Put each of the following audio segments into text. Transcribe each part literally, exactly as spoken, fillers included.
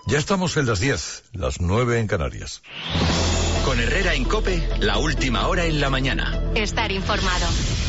Ya estamos en las diez, las nueve en Canarias. Con Herrera en COPE, la última hora en la mañana. Estar informado.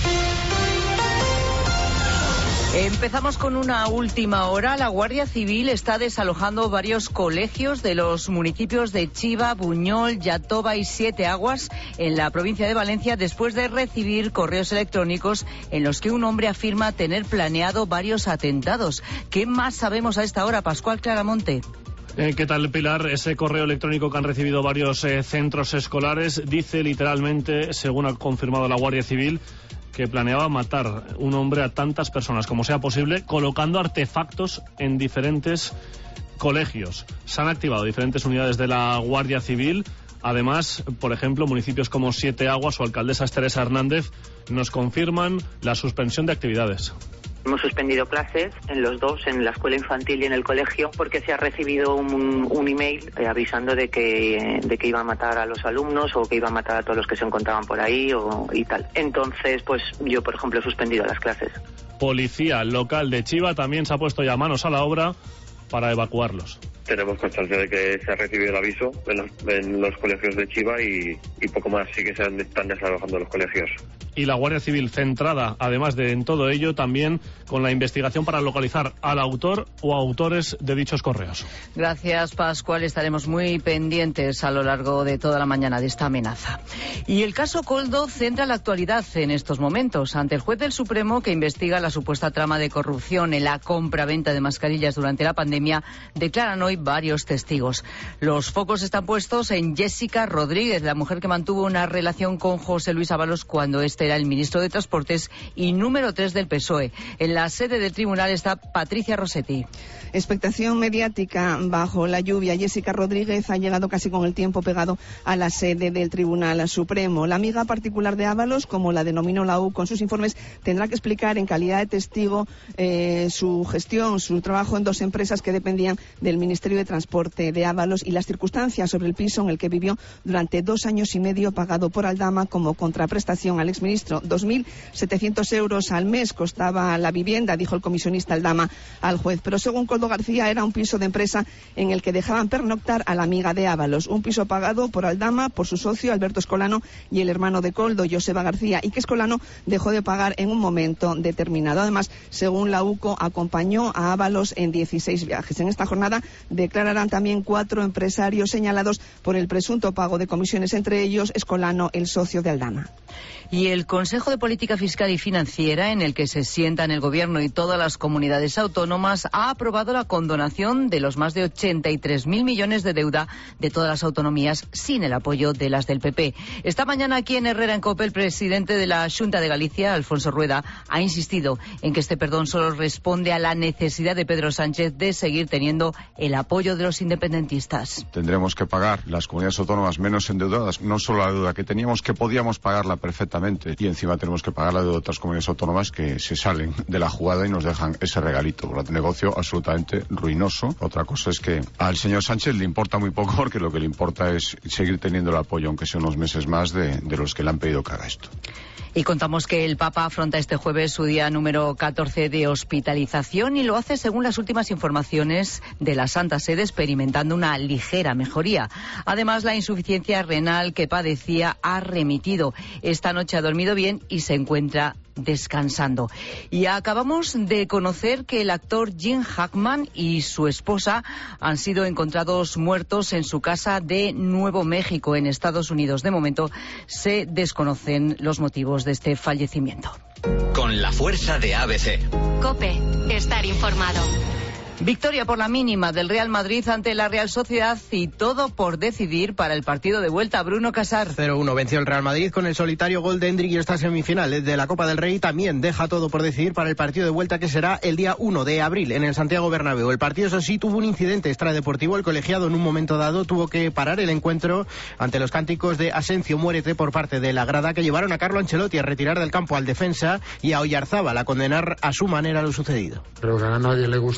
Empezamos con una última hora. La Guardia Civil está desalojando varios colegios de los municipios de Chiva, Buñol, Yatoba y Siete Aguas en la provincia de Valencia después de recibir correos electrónicos en los que un hombre afirma tener planeado varios atentados. ¿Qué más sabemos a esta hora, Pascual Claramonte? Eh, ¿Qué tal, Pilar? Ese correo electrónico que han recibido varios eh, centros escolares dice literalmente, según ha confirmado la Guardia Civil, que planeaba matar un hombre a tantas personas como sea posible, colocando artefactos en diferentes colegios. Se han activado diferentes unidades de la Guardia Civil. Además, por ejemplo, municipios como Siete Aguas, su alcaldesa Teresa Hernández, nos confirman la suspensión de actividades. Hemos suspendido clases en los dos, en la escuela infantil y en el colegio, porque se ha recibido un, un email eh, avisando de que, de que iba a matar a los alumnos o que iba a matar a todos los que se encontraban por ahí o, y tal. Entonces, pues yo, por ejemplo, he suspendido las clases. Policía local de Chiva también se ha puesto ya manos a la obra para evacuarlos. Tenemos constancia de que se ha recibido el aviso en los, en los colegios de Chiva y, y poco más, sí que se han, están desalojando los colegios. Y la Guardia Civil centrada, además de en todo ello, también con la investigación para localizar al autor o autores de dichos correos. Gracias, Pascual. Estaremos muy pendientes a lo largo de toda la mañana de esta amenaza. Y el caso Koldo centra la actualidad en estos momentos ante el juez del Supremo que investiga la supuesta trama de corrupción en la compra-venta de mascarillas durante la pandemia. Declaran hoy varios testigos. Los focos están puestos en Jessica Rodríguez, la mujer que mantuvo una relación con José Luis Ábalos cuando este era el ministro de Transportes y número tres del P S O E. En la sede del tribunal está Patricia Rossetti. Expectación mediática bajo la lluvia. Jessica Rodríguez ha llegado casi con el tiempo pegado a la sede del Tribunal Supremo. La amiga particular de Ábalos, como la denominó la U con sus informes, tendrá que explicar en calidad de testigo eh, su gestión, su trabajo en dos empresas que dependían del Ministerio de Transporte de Ábalos y las circunstancias sobre el piso en el que vivió durante dos años y medio pagado por Aldama como contraprestación al exministro. dos mil setecientos euros al mes costaba la vivienda, dijo el comisionista Aldama al juez. Pero según Koldo García era un piso de empresa en el que dejaban pernoctar a la amiga de Ábalos. Un piso pagado por Aldama, por su socio Alberto Escolano y el hermano de Koldo, Joseba García, y que Escolano dejó de pagar en un momento determinado. Además, según la UCO, acompañó a Ábalos en dieciséis viajes. En esta jornada declararán también cuatro empresarios señalados por el presunto pago de comisiones, entre ellos Escolano, el socio de Aldama. Y el Consejo de Política Fiscal y Financiera, en el que se sientan el Gobierno y todas las comunidades autónomas, ha aprobado la condonación de los más de ochenta y tres mil millones de deuda de todas las autonomías sin el apoyo de las del P P. Esta mañana aquí en Herrera en COPE, el presidente de la Xunta de Galicia, Alfonso Rueda, ha insistido en que este perdón solo responde a la necesidad de Pedro Sánchez de seguir teniendo el apoyo de los independentistas. Tendremos que pagar las comunidades autónomas menos endeudadas, no solo la deuda que teníamos, que podíamos pagarla perfectamente, y encima tenemos que pagar la de otras comunidades autónomas que se salen de la jugada y nos dejan ese regalito. Por un negocio absolutamente ruinoso. Otra cosa es que al señor Sánchez le importa muy poco, porque lo que le importa es seguir teniendo el apoyo, aunque sea unos meses más, de, de los que le han pedido que haga esto. Y contamos que el Papa afronta este jueves su día número catorce de hospitalización y lo hace según las últimas informaciones de la Santa Sede, experimentando una ligera mejoría. Además, la insuficiencia renal que padecía ha remitido. Esta noche ha dormido bien y se encuentra descansando. Y acabamos de conocer que el actor Jim Hackman y su esposa han sido encontrados muertos en su casa de Nuevo México, en Estados Unidos. De momento se desconocen los motivos de este fallecimiento. Con la fuerza de A B C. COPE, estar informado. Victoria por la mínima del Real Madrid ante la Real Sociedad y todo por decidir para el partido de vuelta. Bruno Casar. cero uno venció el Real Madrid con el solitario gol de Endrick y esta semifinal de la Copa del Rey también deja todo por decidir para el partido de vuelta que será el día uno de abril en el Santiago Bernabéu. El partido, eso sí, tuvo un incidente extradeportivo. El colegiado en un momento dado tuvo que parar el encuentro ante los cánticos de Asencio, muérete por parte de la grada, que llevaron a Carlo Ancelotti a retirar del campo al defensa y a Oyarzábal a condenar a su manera lo sucedido. Creo que a nadie le gusta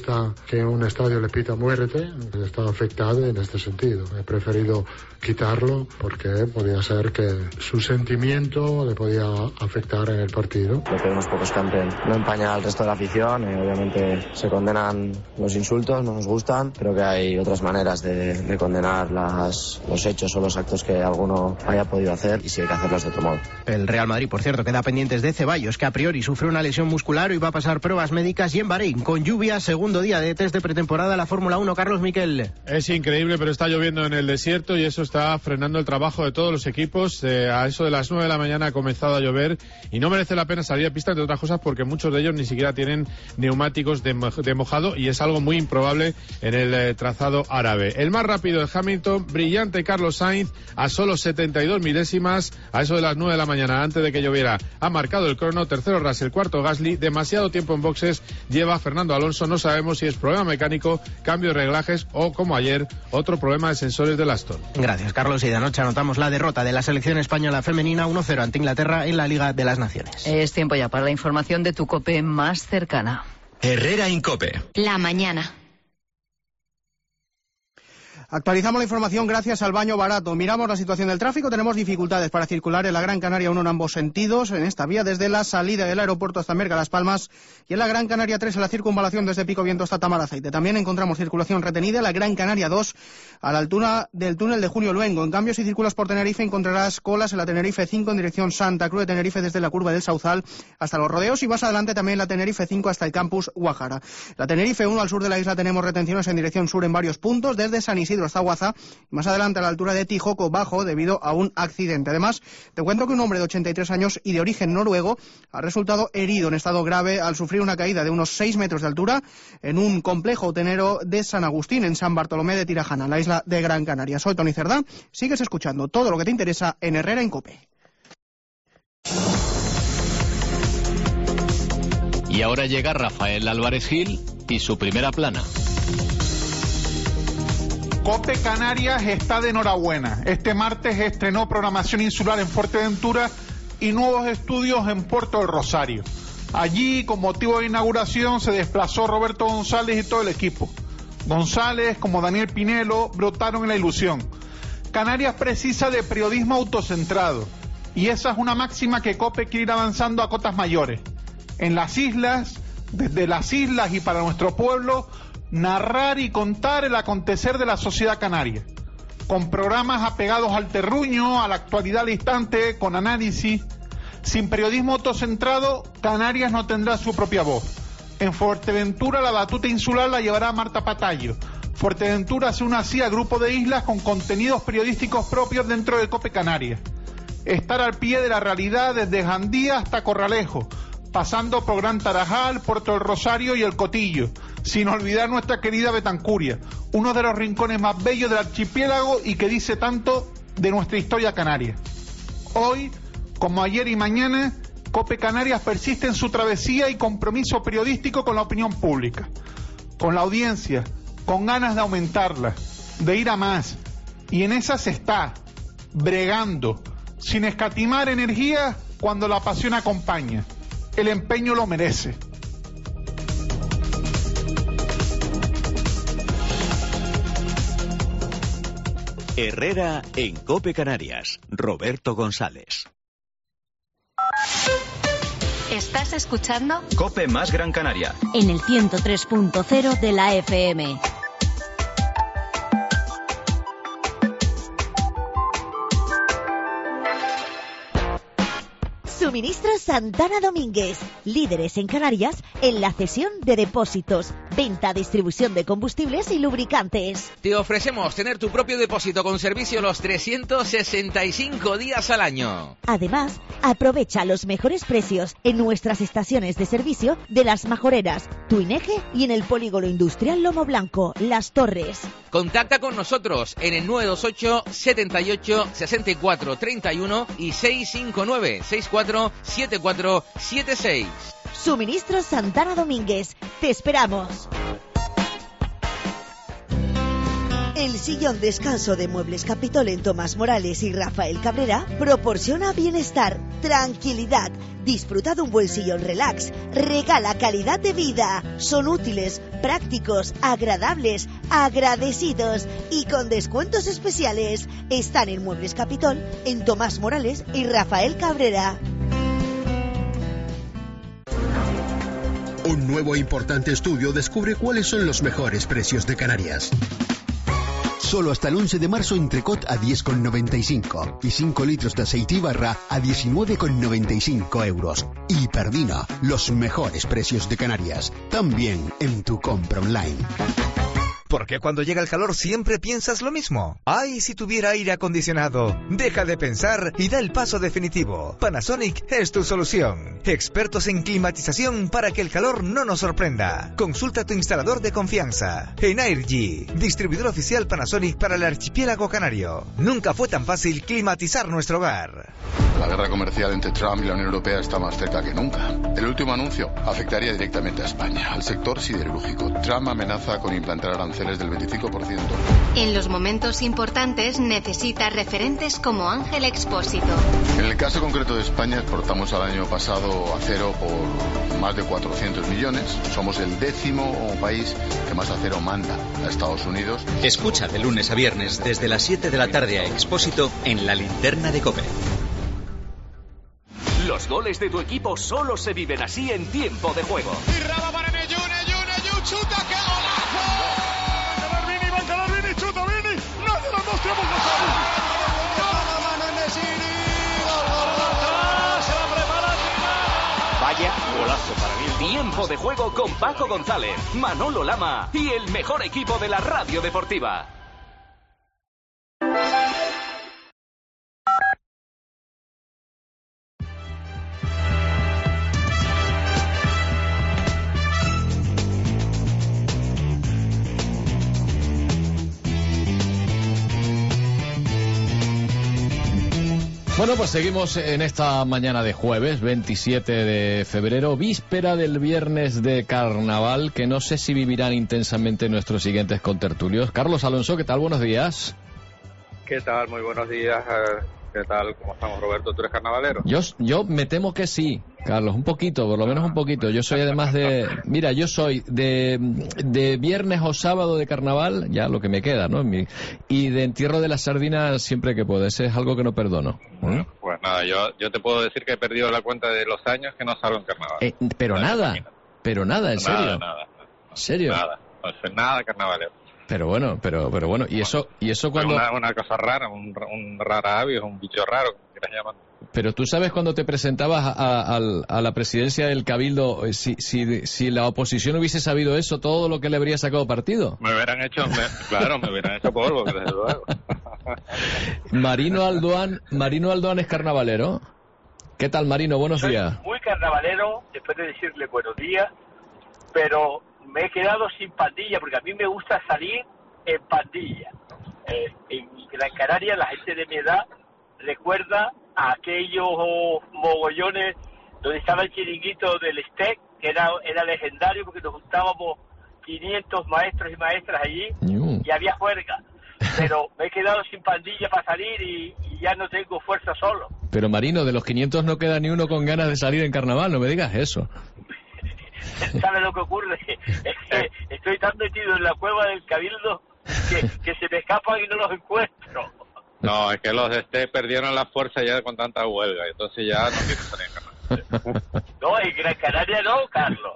que un estadio le pita muerte, está afectado en este sentido. He preferido quitarlo porque podía ser que su sentimiento le podía afectar en el partido. Lo que unos pocos canten no empaña al resto de la afición, eh, obviamente se condenan los insultos, no nos gustan, creo que hay otras maneras de, de condenar las, los hechos o los actos que alguno haya podido hacer y si hay que hacerlos de otro modo. El Real Madrid, por cierto, queda pendientes de Ceballos, que a priori sufrió una lesión muscular y va a pasar pruebas médicas, y en Bahrein, con lluvia, segundo día de test de pretemporada, la Fórmula uno, Carlos Miquel. Es increíble, pero está lloviendo en el desierto y eso está frenando el trabajo de todos los equipos. Eh, a eso de las nueve de la mañana ha comenzado a llover y no merece la pena salir a pista, entre otras cosas, porque muchos de ellos ni siquiera tienen neumáticos de, mo- de mojado y es algo muy improbable en el eh, trazado árabe. El más rápido es Hamilton, brillante Carlos Sainz, a solo setenta y dos milésimas, a eso de las nueve de la mañana, antes de que lloviera, ha marcado el crono. Tercero Russell, cuarto Gasly. Demasiado tiempo en boxes lleva Fernando Alonso, no sabemos si es problema mecánico, cambio de reglajes o, como ayer, otro problema de sensores del Aston. Gracias, Carlos. Y de anoche anotamos la derrota de la selección española femenina uno cero ante Inglaterra en la Liga de las Naciones. Es tiempo ya para la información de tu COPE más cercana. Herrera Incope. La mañana. Actualizamos la información gracias al baño barato. Miramos la situación del tráfico. Tenemos dificultades para circular en la Gran Canaria uno en ambos sentidos, en esta vía desde la salida del aeropuerto hasta Merca Las Palmas, y en la Gran Canaria tres en la circunvalación desde Pico Viento hasta Tamaraceite. También encontramos circulación retenida en la Gran Canaria dos a la altura del túnel de Junio Luengo. En cambio, si circulas por Tenerife encontrarás colas en la Tenerife cinco en dirección Santa Cruz de Tenerife desde la curva del Sauzal hasta los rodeos, y más adelante también la Tenerife cinco hasta el campus Guajara. La Tenerife uno al sur de la isla tenemos retenciones en dirección sur en varios puntos, desde San Isidro hasta Guaza, más adelante a la altura de Tijoco Bajo, debido a un accidente. Además, te cuento que un hombre de ochenta y tres años y de origen noruego ha resultado herido en estado grave al sufrir una caída de unos seis metros de altura en un complejo hotelero de San Agustín, en San Bartolomé de Tirajana, la isla de Gran Canaria. Soy Tony Cerdá, sigues escuchando todo lo que te interesa en Herrera en COPE. Y ahora llega Rafael Álvarez Gil y su primera plana. COPE Canarias está de enhorabuena. Este martes estrenó programación insular en Fuerteventura y nuevos estudios en Puerto del Rosario. Allí, con motivo de inauguración, se desplazó Roberto González y todo el equipo. González, como Daniel Pinelo, brotaron en la ilusión. Canarias precisa de periodismo autocentrado, y esa es una máxima que COPE quiere ir avanzando a cotas mayores. En las islas, desde las islas y para nuestro pueblo, narrar y contar el acontecer de la sociedad canaria, con programas apegados al terruño, a la actualidad al instante, con análisis. Sin periodismo autocentrado, Canarias no tendrá su propia voz. En Fuerteventura la batuta insular la llevará Marta Patallo. Fuerteventura se une así a grupo de islas con contenidos periodísticos propios dentro de COPE Canarias. Estar al pie de la realidad desde Jandía hasta Corralejo, pasando por Gran Tarajal, Puerto del Rosario y El Cotillo, sin olvidar nuestra querida Betancuria, uno de los rincones más bellos del archipiélago y que dice tanto de nuestra historia canaria. Hoy, como ayer y mañana, COPE Canarias persiste en su travesía y compromiso periodístico con la opinión pública, con la audiencia, con ganas de aumentarla, de ir a más, y en esa se está, bregando, sin escatimar energía cuando la pasión acompaña. El empeño lo merece. Herrera en COPE Canarias. Roberto González. ¿Estás escuchando? COPE más Gran Canaria. En el ciento tres punto cero de la F M. Suministros Santana Domínguez, líderes en Canarias en la cesión de depósitos, venta, distribución de combustibles y lubricantes. Te ofrecemos tener tu propio depósito con servicio los trescientos sesenta y cinco días al año. Además, aprovecha los mejores precios en nuestras estaciones de servicio de Las Majoreras, Tuineje y en el Polígono Industrial Lomo Blanco, Las Torres. Contacta con nosotros en el nueve dos ocho, setenta y ocho, sesenta y cuatro, treinta y uno y seis cinco nueve, sesenta y cuatro, setenta y cuatro, setenta y seis. Suministros Santana Domínguez. Te esperamos. El sillón descanso de Muebles Capitol en Tomás Morales y Rafael Cabrera proporciona bienestar, tranquilidad. Disfruta de un buen sillón relax. Regala calidad de vida. Son útiles, prácticos, agradables, agradecidos y con descuentos especiales. Están en Muebles Capitol en Tomás Morales y Rafael Cabrera. Un nuevo importante estudio descubre cuáles son los mejores precios de Canarias. Solo hasta el once de marzo entrecot a diez con noventa y cinco y cinco litros de aceite y barra a diecinueve con noventa y cinco euros. Y Perdina, los mejores precios de Canarias, también en tu compra online. ¿Por qué cuando llega el calor siempre piensas lo mismo? ¡Ay, si tuviera aire acondicionado! Deja de pensar y da el paso definitivo. Panasonic es tu solución. Expertos en climatización para que el calor no nos sorprenda. Consulta a tu instalador de confianza. Energy, distribuidor oficial Panasonic para el archipiélago canario. Nunca fue tan fácil climatizar nuestro hogar. La guerra comercial entre Trump y la Unión Europea está más cerca que nunca. El último anuncio afectaría directamente a España, al sector siderúrgico. Trump amenaza con implantar aranceles del veinticinco por ciento. En los momentos importantes necesita referentes como Ángel Expósito. En el caso concreto de España, exportamos al año pasado acero por más de cuatrocientos millones. Somos el décimo país que más acero manda a Estados Unidos. Escucha de lunes a viernes desde las siete de la tarde a Expósito en la linterna de COPE. Los goles de tu equipo solo se viven así en tiempo de juego. Y Raba para Neyun, Neyun, Neyun, chuta, ¡qué golazo! ¡Va a Vini, va a encarar Vini, chuta Vini! ¡No de los dos tiempos pasados! ¡La mano en Nesiri! ¡Gol, gol, gol! ¡Se la prepara! Vaya golazo para mí. Tiempo de juego con Paco González, Manolo Lama y el mejor equipo de la radio deportiva. Bueno, pues seguimos en esta mañana de jueves, veintisiete de febrero, víspera del viernes de carnaval, que no sé si vivirán intensamente nuestros siguientes contertulios. Carlos Alonso, ¿qué tal? Buenos días. ¿Qué tal? Muy buenos días. ¿Qué tal? ¿Cómo estamos, Roberto? ¿Tú eres carnavalero? Yo, yo me temo que sí, Carlos, un poquito, por lo menos un poquito. Yo soy además de... Mira, yo soy de, de viernes o sábado de carnaval, ya lo que me queda, ¿no? Mi, y de entierro de las sardinas siempre que puedo. Ese es algo que no perdono. ¿eh? Pues nada, yo, yo te puedo decir que he perdido la cuenta de los años que no salgo en carnaval. Eh, pero nada, pero nada, en serio. Nada, nada. ¿En serio? Nada, no sé nada carnavalero. Pero bueno, pero pero bueno, y eso y eso cuando... Una, una cosa rara, un, un rara avis, un bicho raro, como quieras llamar. Pero tú sabes cuando te presentabas a, a, a la presidencia del Cabildo, si, si, si la oposición hubiese sabido eso, todo lo que le habría sacado partido. Me hubieran hecho, me, claro, me hubieran hecho polvo, desde luego. Marino Alduán, Marino Alduán es carnavalero. ¿Qué tal, Marino? Buenos Soy días. Muy carnavalero, después de decirle buenos días, pero me he quedado sin pandilla, porque a mí me gusta salir en pandilla. Eh, en Gran Canaria, la gente de mi edad recuerda a aquellos mogollones donde estaba el chiringuito del Steak, que era, era legendario porque nos juntábamos quinientos maestros y maestras allí mm. y había juerga. Pero me he quedado sin pandilla para salir y, y ya no tengo fuerza solo. Pero Marino, de los quinientos no queda ni uno con ganas de salir en carnaval, no me digas eso. ¿Sabes lo que ocurre? Es que estoy tan metido en la cueva del Cabildo que, que se me escapan y no los encuentro. No, es que los de este perdieron la fuerza ya con tanta huelga, entonces ya no quieren salir en carnaval. No, en Gran Canaria no, Carlos.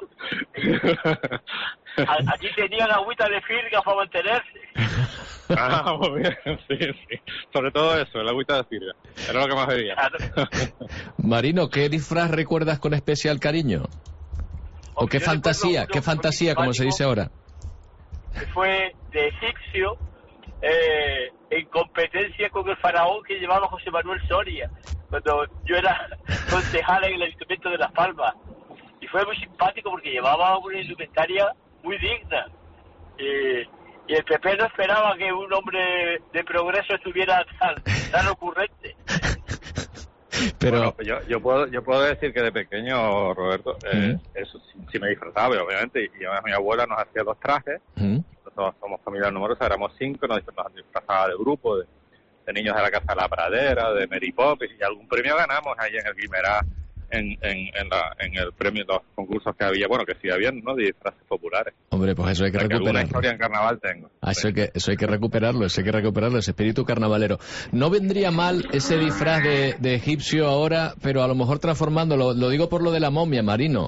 Allí tenían agüita de firga para mantenerse. Ah, muy bien, sí, sí. Sobre todo eso, el agüita de firga. Era lo que más bebía. Claro. Marino, ¿qué disfraz recuerdas con especial cariño? ¿O qué fantasía, qué fantasía, como se dice ahora? Que fue de egipcio, eh, en competencia con el faraón que llevaba José Manuel Soria, cuando yo era concejal en el Ayuntamiento de Las Palmas. Y fue muy simpático porque llevaba una indumentaria muy digna. Eh, y el P P no esperaba que un hombre de progreso estuviera tan, tan ocurrente. Pero bueno, pues yo, yo puedo yo puedo decir que de pequeño, Roberto, eh, ¿Mm? eso sí, sí me disfrazaba, obviamente, y, y además mi abuela nos hacía los trajes, ¿Mm? nosotros somos familia numerosa, éramos cinco, nos, nos disfrazaba de grupo, de, de niños de la Casa de la Pradera, de Mary Poppins, y algún premio ganamos ahí en el Guimerá, en, en, en, la, en el premio, los concursos que había, bueno, que sí habían, ¿no?, de disfraces populares. Hombre, pues eso hay que O sea, que alguna recuperarlo. historia en carnaval tengo. Ah, eso, hay que, eso hay que recuperarlo, eso hay que recuperarlo, ese espíritu carnavalero. No vendría mal ese disfraz de, de egipcio ahora, pero a lo mejor transformándolo, lo digo por lo de la momia, Marino.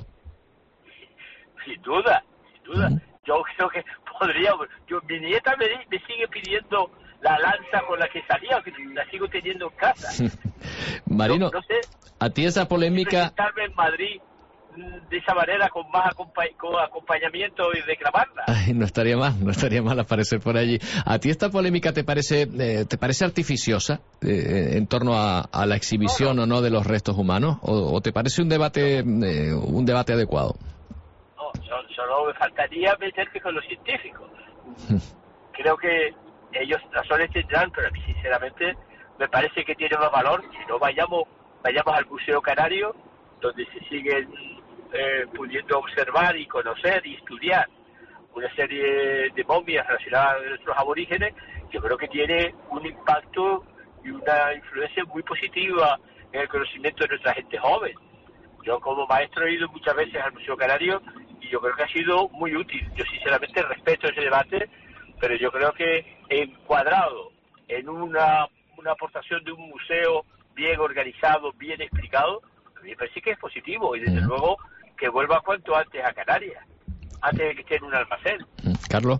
Sin duda, sin duda. ¿Mm? Yo creo que podría, yo, mi nieta me, me sigue pidiendo la lanza con la que salía, que la sigo teniendo en casa. Marino, no, no sé, a ti esa polémica... presentarme en Madrid de esa manera con más acompa con acompañamiento y reclamarla. Ay, no estaría mal, no estaría mal aparecer por allí. ¿A ti esta polémica te parece eh, te parece artificiosa eh, en torno a, a la exhibición no, no. o no de los restos humanos? ¿O, o te parece un debate eh, un debate adecuado? No, solo, solo me faltaría meterse con los científicos. Creo que ellos razones tendrán, pero a mí sinceramente me parece que tiene más valor si no vayamos vayamos al Museo Canario, donde se siguen eh, pudiendo observar y conocer y estudiar una serie de momias relacionadas a nuestros aborígenes. Yo creo que tiene un impacto y una influencia muy positiva en el conocimiento de nuestra gente joven. Yo como maestro he ido muchas veces al Museo Canario y yo creo que ha sido muy útil. Yo sinceramente respeto ese debate, pero yo creo que encuadrado en una, una aportación de un museo bien organizado, bien explicado, a mí me parece que es positivo y desde luego que vuelva cuanto antes a Canarias, antes de que esté en un almacén. Carlos.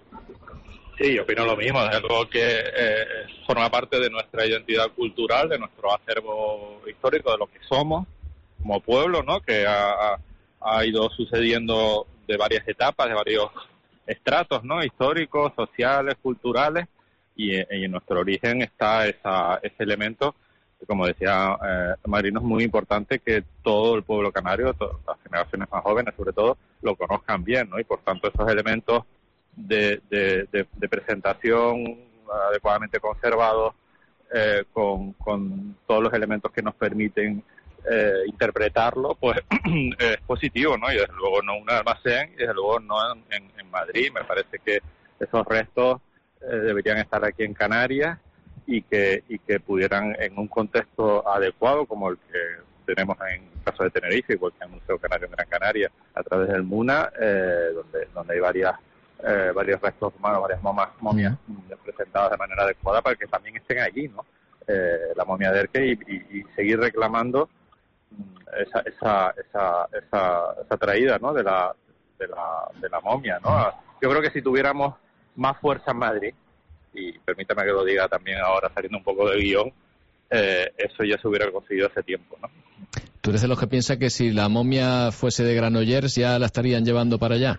Sí, yo opino lo mismo, es algo que eh, forma parte de nuestra identidad cultural, de nuestro acervo histórico, de lo que somos como pueblo, ¿no?, que ha, ha ido sucediendo de varias etapas, de varios estratos, ¿no?, históricos, sociales, culturales, y, y en nuestro origen está esa, ese elemento que, como decía eh, Marino, es muy importante que todo el pueblo canario, todas las generaciones más jóvenes sobre todo, lo conozcan bien, ¿no?, y por tanto esos elementos de, de, de, de presentación adecuadamente conservados, eh, con, con todos los elementos que nos permiten eh, interpretarlo, pues es positivo, ¿no? Y desde luego no un almacén, y desde luego no en, en Madrid. Me parece que esos restos eh, deberían estar aquí en Canarias y que, y que pudieran, en un contexto adecuado como el que tenemos en el caso de Tenerife, igual que en el Museo Canario en Gran Canaria, a través del MUNA, eh, donde, donde hay varias Eh, varios restos humanos, varias momas, momias uh-huh. presentadas de manera adecuada para que también estén allí, ¿no? Eh, la momia de Erque y, y, y seguir reclamando esa esa esa esa, esa traída, ¿no?, de la de la de la momia, ¿no? Yo creo que si tuviéramos más fuerza en Madrid, y permítame que lo diga también ahora saliendo un poco de guión, eh, eso ya se hubiera conseguido hace tiempo, ¿no? ¿Tú eres de los que piensa que si la momia fuese de Granollers ya la estarían llevando para allá?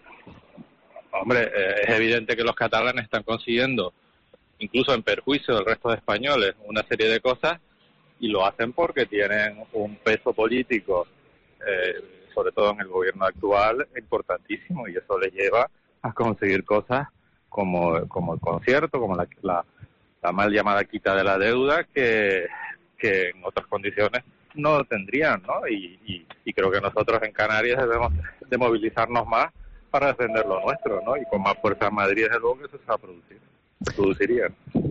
Hombre, eh, es evidente que los catalanes están consiguiendo, incluso en perjuicio del resto de españoles, una serie de cosas, y lo hacen porque tienen un peso político, eh, sobre todo en el gobierno actual, importantísimo, y eso les lleva a conseguir cosas como, como el concierto, como la, la, la mal llamada quita de la deuda, que, que en otras condiciones no tendrían, ¿no? Y, y, y creo que nosotros en Canarias debemos de movilizarnos más para defender lo nuestro, ¿no? Y con más fuerza en Madrid, desde luego que eso se va a producir, se produciría.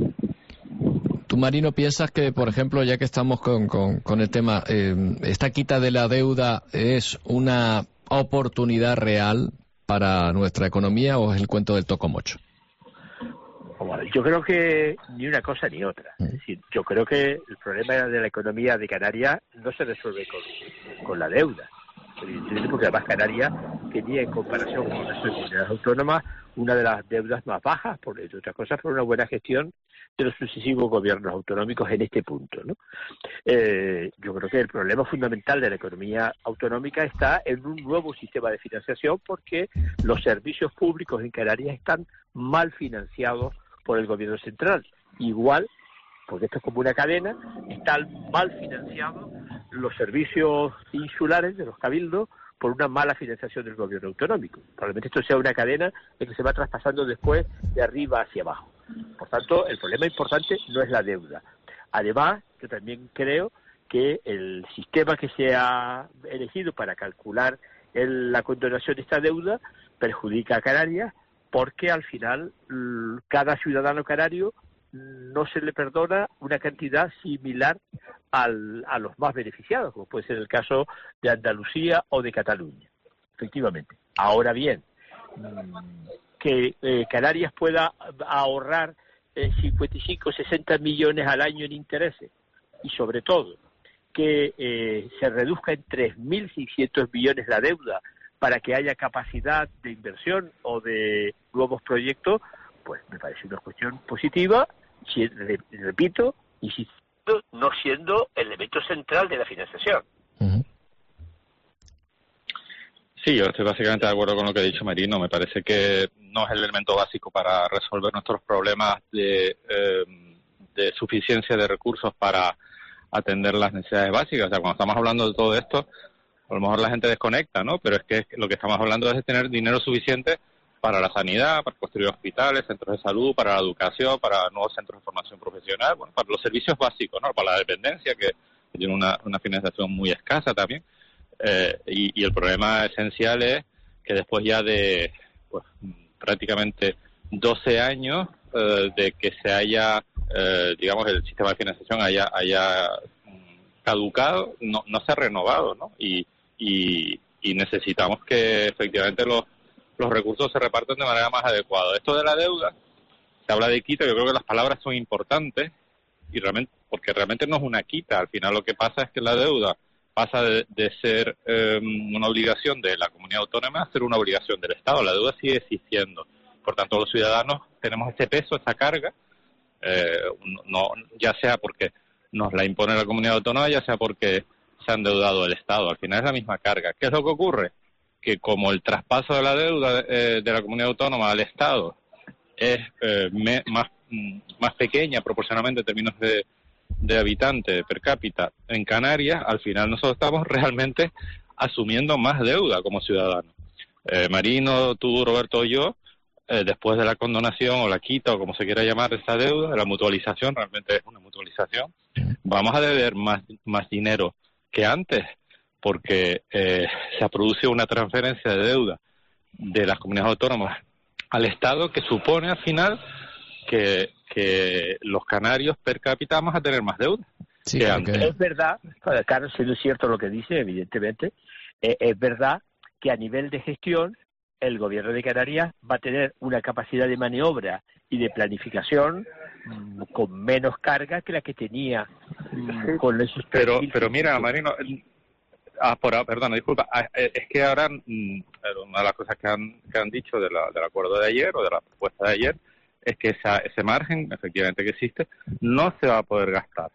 ¿Tú, Marino, piensas que, por ejemplo, ya que estamos con, con, con el tema, eh, esta quita de la deuda es una oportunidad real para nuestra economía o es el cuento del tocomocho? Bueno, yo creo que ni una cosa ni otra. Es decir, yo creo que el problema de la economía de Canarias no se resuelve con, con la deuda. Porque además Canarias tenía, en comparación con las comunidades autónomas, una de las deudas más bajas, por entre otras cosas, por una buena gestión de los sucesivos gobiernos autonómicos en este punto, ¿no? Eh, yo creo que el problema fundamental de la economía autonómica está en un nuevo sistema de financiación, porque los servicios públicos en Canarias están mal financiados por el gobierno central. Igual, porque esto es como una cadena, están mal financiados los servicios insulares de los cabildos por una mala financiación del gobierno autonómico. Probablemente esto sea una cadena en que se va traspasando después de arriba hacia abajo. Por tanto, el problema importante no es la deuda. Además, yo también creo que el sistema que se ha elegido para calcular el, la condonación de esta deuda perjudica a Canarias, porque al final cada ciudadano canario no se le perdona una cantidad similar al, a los más beneficiados, como puede ser el caso de Andalucía o de Cataluña, efectivamente. Ahora bien, que eh, Canarias pueda ahorrar eh, cincuenta y cinco, sesenta millones al año en intereses, y sobre todo que eh, se reduzca en tres mil seiscientos millones la deuda para que haya capacidad de inversión o de nuevos proyectos, pues me parece una cuestión positiva, si, repito, insisto, no siendo el elemento central de la financiación. Sí, yo estoy básicamente de acuerdo con lo que ha dicho Marino. Me parece que no es el elemento básico para resolver nuestros problemas de, eh, de suficiencia de recursos para atender las necesidades básicas. O sea, cuando estamos hablando de todo esto, a lo mejor la gente desconecta, ¿no? Pero es que lo que estamos hablando es de tener dinero suficiente para la sanidad, para construir hospitales, centros de salud, para la educación, para nuevos centros de formación profesional, bueno, para los servicios básicos, ¿no? Para la dependencia, que tiene una, una financiación muy escasa también. Eh, y, y el problema esencial es que después ya de pues, prácticamente doce años eh, de que se haya, eh, digamos, el sistema de financiación haya, haya caducado, no, no se ha renovado, ¿no? Y, y, y necesitamos que efectivamente los, los recursos se repartan de manera más adecuada. Esto de la deuda, se habla de quita, yo creo que las palabras son importantes, y realmente porque realmente no es una quita. Al final lo que pasa es que la deuda pasa de, de ser eh, una obligación de la comunidad autónoma a ser una obligación del Estado. La deuda sigue existiendo. Por tanto, los ciudadanos tenemos ese peso, esa carga, eh, no, ya sea porque nos la impone la comunidad autónoma, ya sea porque se ha endeudado el Estado. Al final es la misma carga. ¿Qué es lo que ocurre? Que como el traspaso de la deuda eh, de la comunidad autónoma al Estado es eh, me, más, más pequeña proporcionalmente en términos de de habitante per cápita en Canarias, al final nosotros estamos realmente asumiendo más deuda como ciudadanos. Eh, Marino, tú, Roberto y yo, eh, después de la condonación o la quita o como se quiera llamar esa deuda, de la mutualización, realmente es una mutualización, vamos a deber más, más dinero que antes, porque eh, se produce una transferencia de deuda de las comunidades autónomas al Estado que supone al final que que los canarios per cápita vamos a tener más deuda. Sí, que antes. Es verdad, Carlos, siendo cierto lo que dice, evidentemente, eh, es verdad que a nivel de gestión el gobierno de Canarias va a tener una capacidad de maniobra y de planificación mmm, con menos carga que la que tenía mmm, con esos pero pero mira, Marino, ah, por, perdona, disculpa, es que ahora mmm, una de las cosas que han, que han dicho de la, del acuerdo de ayer o de la propuesta de ayer es que esa, ese margen, efectivamente que existe, no se va a poder gastar.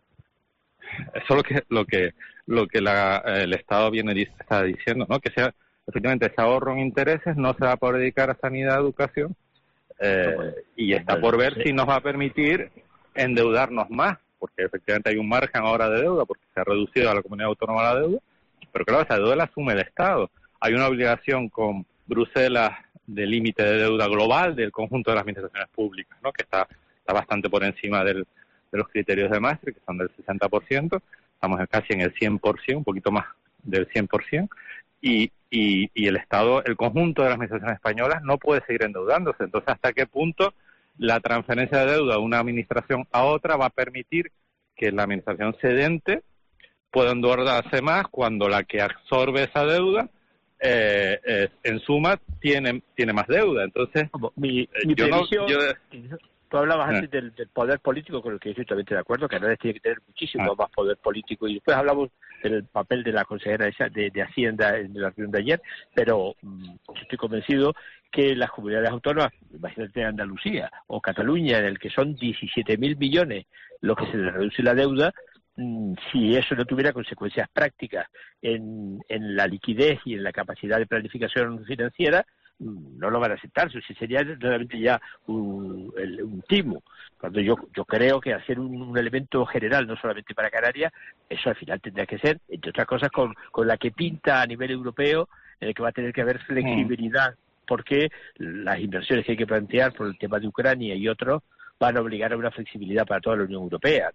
Eso es lo que lo que lo que la, el Estado viene está diciendo, ¿no? Que sea efectivamente ese ahorro en intereses no se va a poder dedicar a sanidad, educación, eh, y está por ver si nos va a permitir endeudarnos más, porque efectivamente hay un margen ahora de deuda, porque se ha reducido a la comunidad autónoma la deuda, pero claro, esa deuda la asume el Estado. Hay una obligación con Bruselas de límite de deuda global del conjunto de las administraciones públicas, ¿no? Que está, está bastante por encima del, de los criterios de Maastricht, que son del sesenta por ciento, estamos casi en el cien por ciento, un poquito más del cien por ciento, y, y, y el Estado, el conjunto de las administraciones españolas no puede seguir endeudándose. Entonces, ¿hasta qué punto la transferencia de deuda de una administración a otra va a permitir que la administración cedente pueda endeudarse más cuando la que absorbe esa deuda Eh, eh, en suma tiene tiene más deuda? Entonces mi, eh, mi yo previsión, no, yo... tú hablabas eh. antes del, del poder político, con el que estoy totalmente de acuerdo. Canarias tiene que tener muchísimo ah. más poder político, y después hablamos del papel de la consejera de, de Hacienda en la reunión de ayer, pero mmm, yo estoy convencido que las comunidades autónomas, imagínate Andalucía o Cataluña, en el que son diecisiete mil millones lo que se les reduce la deuda, si eso no tuviera consecuencias prácticas en, en la liquidez y en la capacidad de planificación financiera, no lo van a aceptar. Eso sería realmente ya un, el, un timo. Cuando yo yo creo que hacer un, un elemento general, no solamente para Canarias, eso al final tendrá que ser, entre otras cosas, con, con la que pinta a nivel europeo, en el que va a tener que haber flexibilidad, mm. porque las inversiones que hay que plantear por el tema de Ucrania y otros van a obligar a una flexibilidad para toda la Unión Europea.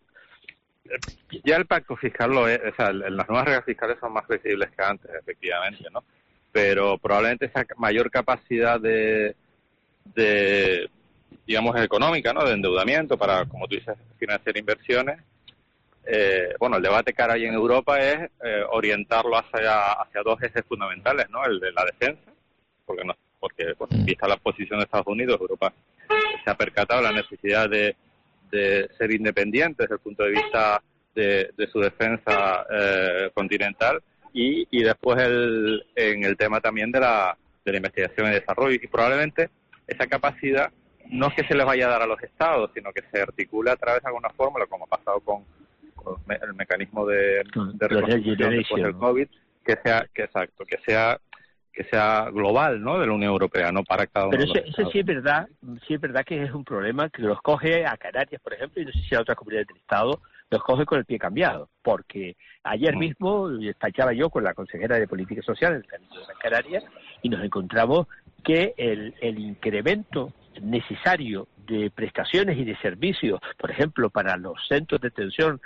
Ya el pacto fiscal lo es, o sea, las nuevas reglas fiscales son más flexibles que antes, efectivamente, ¿no? Pero probablemente esa mayor capacidad de, de digamos económica, ¿no? De endeudamiento para, como tú dices, financiar inversiones. Eh, bueno, el debate que ahora hay en Europa es eh, orientarlo hacia hacia dos ejes fundamentales, ¿no? El de la defensa, porque no, porque bueno, vista la posición de Estados Unidos, Europa se ha percatado la necesidad de, de ser independiente desde el punto de vista de, de su defensa eh, continental, y, y después el, en el tema también de la, de la investigación y desarrollo, y probablemente esa capacidad no es que se les vaya a dar a los estados, sino que se articula a través de alguna fórmula, como ha pasado con, con el mecanismo de, de reconstrucción después del COVID, que sea, que exacto, que sea que sea global, ¿no? De la Unión Europea, no para cada uno. Pero de los eso, eso sí es verdad, sí es verdad que es un problema que los coge a Canarias, por ejemplo, y no sé si a otras comunidades del Estado, los coge con el pie cambiado, porque ayer mismo despachaba yo con la consejera de Política Social en el Cabildo de Gran Canaria y nos encontramos que el, el incremento necesario de prestaciones y de servicios, por ejemplo, para los centros de atención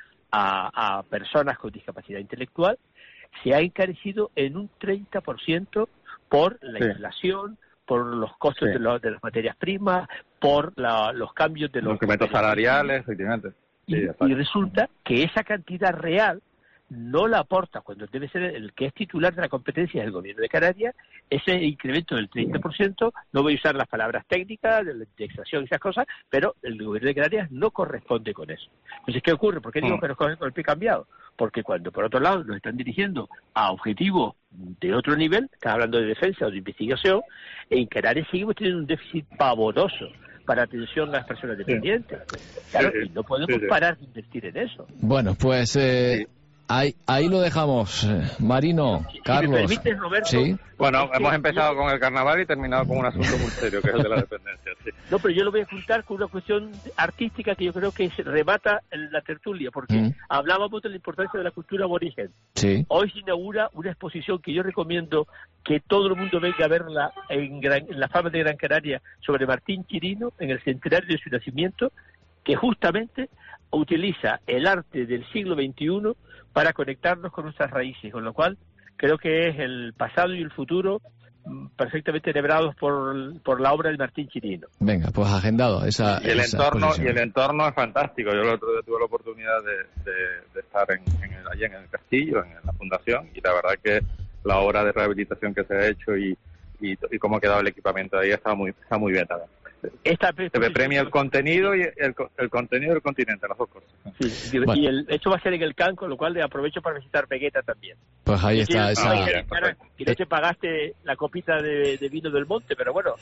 a, a personas con discapacidad intelectual, se ha encarecido en un treinta por ciento por la sí. inflación, por los costos sí. de, lo, de las materias primas, por la, los cambios de los... Los incrementos salariales, efectivamente. Sí, y, y resulta que esa cantidad real no la aporta, cuando debe ser el que es titular de la competencia del Gobierno de Canarias, ese incremento del treinta por ciento, no voy a usar las palabras técnicas, de la indexación y esas cosas, pero el Gobierno de Canarias no corresponde con eso. Entonces, ¿qué ocurre? ¿Por qué digo que nos cogen con el pie cambiado? Porque cuando, por otro lado, nos están dirigiendo a objetivos de otro nivel, estás hablando de defensa o de investigación, en Canarias seguimos teniendo un déficit pavoroso para atención a las personas dependientes. Claro, y no podemos sí, sí. parar de invertir en eso. Bueno, pues... Eh... Ahí, ahí lo dejamos, Marino, Carlos. Si me permites, Roberto. ¿Sí? Bueno, es hemos que, empezado yo... con el carnaval y terminado con un asunto muy serio, que es el de la dependencia. Sí. No, pero yo lo voy a juntar con una cuestión artística que yo creo que se remata en la tertulia, porque mm. hablábamos de la importancia de la cultura aborigen. Sí. Hoy se inaugura una exposición que yo recomiendo que todo el mundo venga a verla en, Gran, en la Fama de Gran Canaria sobre Martín Chirino, en el centenario de su nacimiento, que justamente utiliza el arte del siglo veintiuno para conectarnos con nuestras raíces, con lo cual creo que es el pasado y el futuro perfectamente enhebrados por, por la obra de Martín Chirino. Venga, pues agendado esa y el esa entorno exposición. Y el entorno es fantástico. Yo el otro día tuve la oportunidad de, de, de estar en, en el, allí en el castillo, en la fundación, y la verdad que la obra de rehabilitación que se ha hecho y, y, y cómo ha quedado el equipamiento de ahí está muy, está muy bien también. Esta se premia el contenido y el, el contenido del continente, las dos cosas. Sí, bueno. Y el hecho va a ser en el C A N, con lo cual le aprovecho para visitar Vegueta también. Pues ahí y está si esa... No, y, cara, y no te pagaste la copita de, de vino del monte, pero bueno,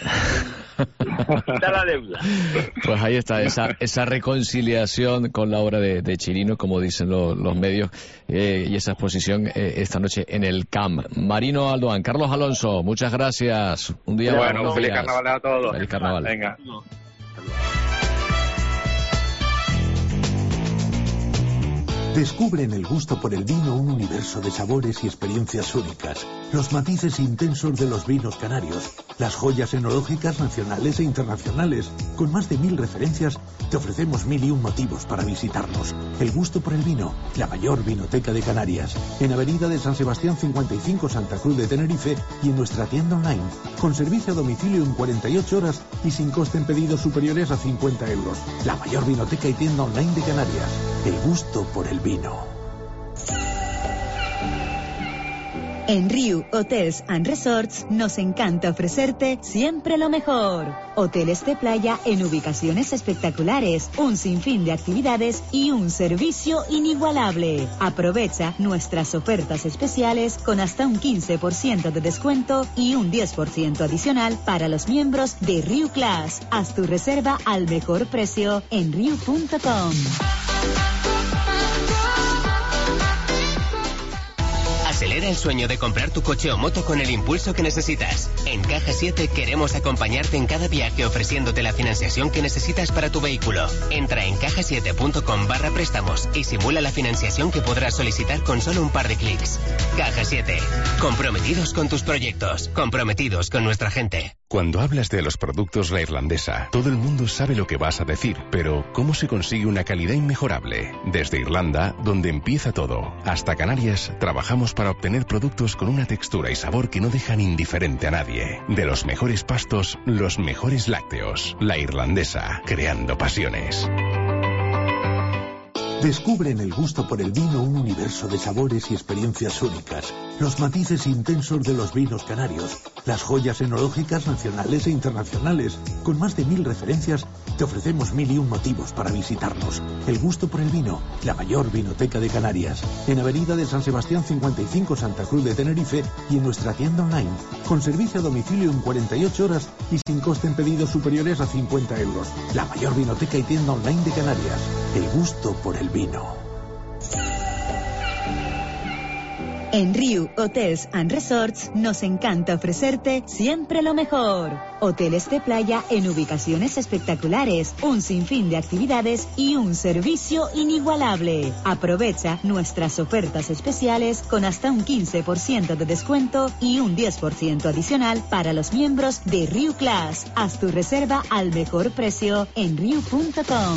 está la deuda. Pues ahí está esa esa reconciliación con la obra de, de Chirino, como dicen lo, los medios, eh, y esa exposición eh, esta noche en el C A M. Marino Aldoán, Carlos Alonso, muchas gracias. Un día bueno, buenos feliz días. carnaval a todos. Feliz carnaval. Venga. Descubre en el gusto por el vino un universo de sabores y experiencias únicas, los matices intensos de los vinos canarios, las joyas enológicas nacionales e internacionales. Con más de mil referencias, te ofrecemos mil y un motivos para visitarnos. El gusto por el vino, la mayor vinoteca de Canarias, en Avenida de San Sebastián cincuenta y cinco, Santa Cruz de Tenerife, y en nuestra tienda online, con servicio a domicilio en cuarenta y ocho horas y sin coste en pedidos superiores a cincuenta euros. La mayor vinoteca y tienda online de Canarias. El gusto por el vino. En Riu Hotels and Resorts nos encanta ofrecerte siempre lo mejor. Hoteles de playa en ubicaciones espectaculares, un sinfín de actividades y un servicio inigualable. Aprovecha nuestras ofertas especiales con hasta un quince por ciento de descuento y un diez por ciento adicional para los miembros de Riu Class. Haz tu reserva al mejor precio en riu punto com. Acelera el sueño de comprar tu coche o moto con el impulso que necesitas. En Caja siete queremos acompañarte en cada viaje ofreciéndote la financiación que necesitas para tu vehículo. Entra en caja siete punto com barra préstamos y simula la financiación que podrás solicitar con solo un par de clics. Caja siete. Comprometidos con tus proyectos. Comprometidos con nuestra gente. Cuando hablas de los productos La Irlandesa, todo el mundo sabe lo que vas a decir, pero ¿cómo se consigue una calidad inmejorable? Desde Irlanda, donde empieza todo, hasta Canarias, trabajamos para obtener productos con una textura y sabor que no dejan indiferente a nadie. De los mejores pastos, los mejores lácteos. La Irlandesa, creando pasiones. Descubre en el gusto por el vino un universo de sabores y experiencias únicas, los matices intensos de los vinos canarios, las joyas enológicas nacionales e internacionales. Con más de mil referencias, te ofrecemos mil y un motivos para visitarnos. El gusto por el vino, la mayor vinoteca de Canarias, en Avenida de San Sebastián cincuenta y cinco, Santa Cruz de Tenerife, y en nuestra tienda online, con servicio a domicilio en cuarenta y ocho horas y sin coste en pedidos superiores a cincuenta euros. La mayor vinoteca y tienda online de Canarias. El gusto por el vino. En Riu Hotels and Resorts nos encanta ofrecerte siempre lo mejor. Hoteles de playa en ubicaciones espectaculares, un sinfín de actividades y un servicio inigualable. Aprovecha nuestras ofertas especiales con hasta un quince por ciento de descuento y un diez por ciento adicional para los miembros de Riu Class. Haz tu reserva al mejor precio en riu punto com.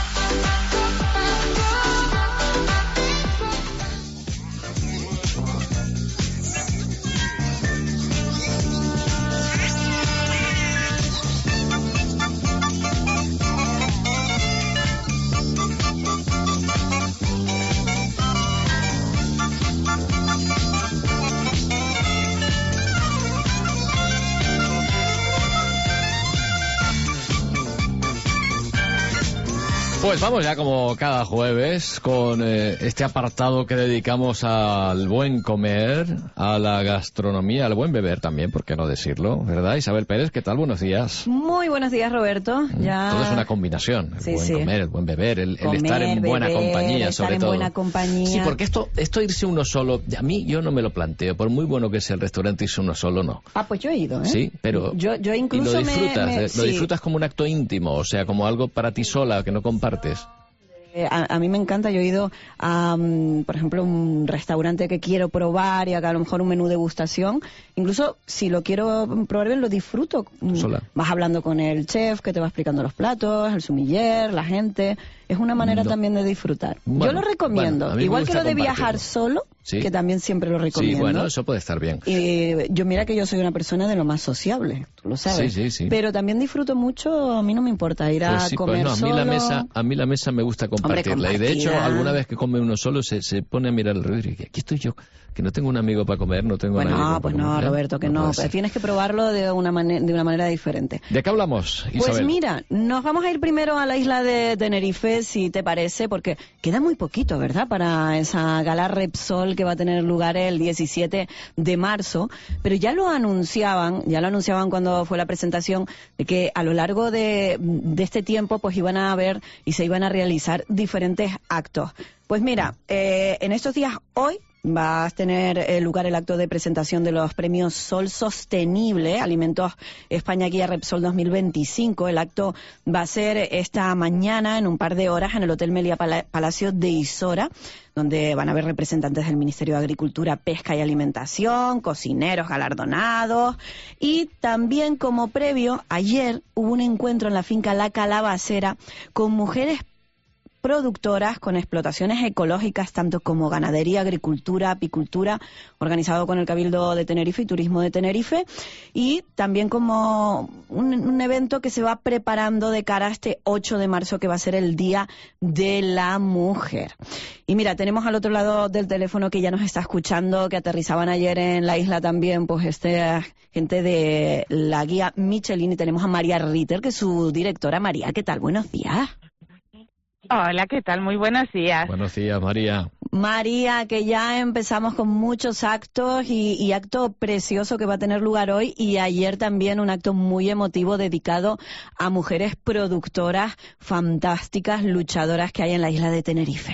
Pues vamos ya como cada jueves con eh, este apartado que dedicamos al buen comer, a la gastronomía, al buen beber también, ¿por qué no decirlo? ¿Verdad? Isabel Pérez, ¿qué tal? Buenos días. Muy buenos días, Roberto. Ya... Todo es una combinación, el sí, buen sí. comer, el buen beber, el, comer, el estar en buena beber, compañía, estar sobre en todo. buena compañía. Sí, porque esto, esto irse uno solo, a mí yo no me lo planteo, por muy bueno que sea el restaurante, irse uno solo no. Ah, pues yo he ido, ¿eh? Sí, pero... Yo, yo incluso y lo disfrutas, me, me... ¿eh? Lo sí. disfrutas como un acto íntimo, o sea, como algo para ti sola, que no compartes. A, a mí me encanta, yo he ido a, um, por ejemplo, un restaurante que quiero probar y a, a lo mejor un menú degustación. Incluso si lo quiero probar bien, lo disfruto. Sola. Vas hablando con el chef que te va explicando los platos, el sumiller, la gente. Es una manera no. también de disfrutar. Bueno, yo lo recomiendo. bueno, Igual que lo de compartirlo. viajar solo, sí. que también siempre lo recomiendo. Sí, bueno, eso puede estar bien. Y yo mira que yo soy una persona de lo más sociable, tú lo sabes. Sí, sí, sí. Pero también disfruto mucho, a mí no me importa ir a Pues sí, comer pues no, a mí solo. la mesa, a mí la mesa me gusta compartirla. Hombre, y de hecho, compartida. alguna vez que come uno solo se, se pone a mirar alrededor y dice, aquí estoy yo, que no tengo un amigo para comer, no tengo Bueno, nadie no, para pues comer. no, ¿Eh? Roberto, que no. puede ser. Tienes que probarlo de una, mane- de una manera diferente. ¿De qué hablamos, Isabel? Pues mira, nos vamos a ir primero a la isla de Tenerife, si te parece, porque queda muy poquito, ¿verdad?, para esa gala Repsol que va a tener lugar el diecisiete de marzo, pero ya lo anunciaban, ya lo anunciaban cuando fue la presentación, de que a lo largo de, de este tiempo pues iban a haber y se iban a realizar diferentes actos. Pues mira, eh, en estos días, hoy, va a tener eh, lugar el acto de presentación de los premios Sol Sostenible, Alimentos España Guía Repsol dos mil veinticinco. El acto va a ser esta mañana, en un par de horas, en el Hotel Meliá Pala- Palacio de Isora, donde van a haber representantes del Ministerio de Agricultura, Pesca y Alimentación, cocineros galardonados. Y también, como previo, ayer hubo un encuentro en la finca La Calabacera con mujeres productoras con explotaciones ecológicas, tanto como ganadería, agricultura, apicultura, organizado con el Cabildo de Tenerife y Turismo de Tenerife, y también como un, un evento que se va preparando de cara a este ocho de marzo, que va a ser el Día de la Mujer. Y mira, tenemos al otro lado del teléfono, que ya nos está escuchando, que aterrizaban ayer en la isla también, pues este gente de la guía Michelin, y tenemos a María Ritter, que es su directora. María, ¿qué tal? Buenos días. Hola, ¿qué tal? Muy buenos días. Buenos días, María. María, que ya empezamos con muchos actos y, y acto precioso que va a tener lugar hoy, y ayer también un acto muy emotivo dedicado a mujeres productoras fantásticas, luchadoras que hay en la isla de Tenerife.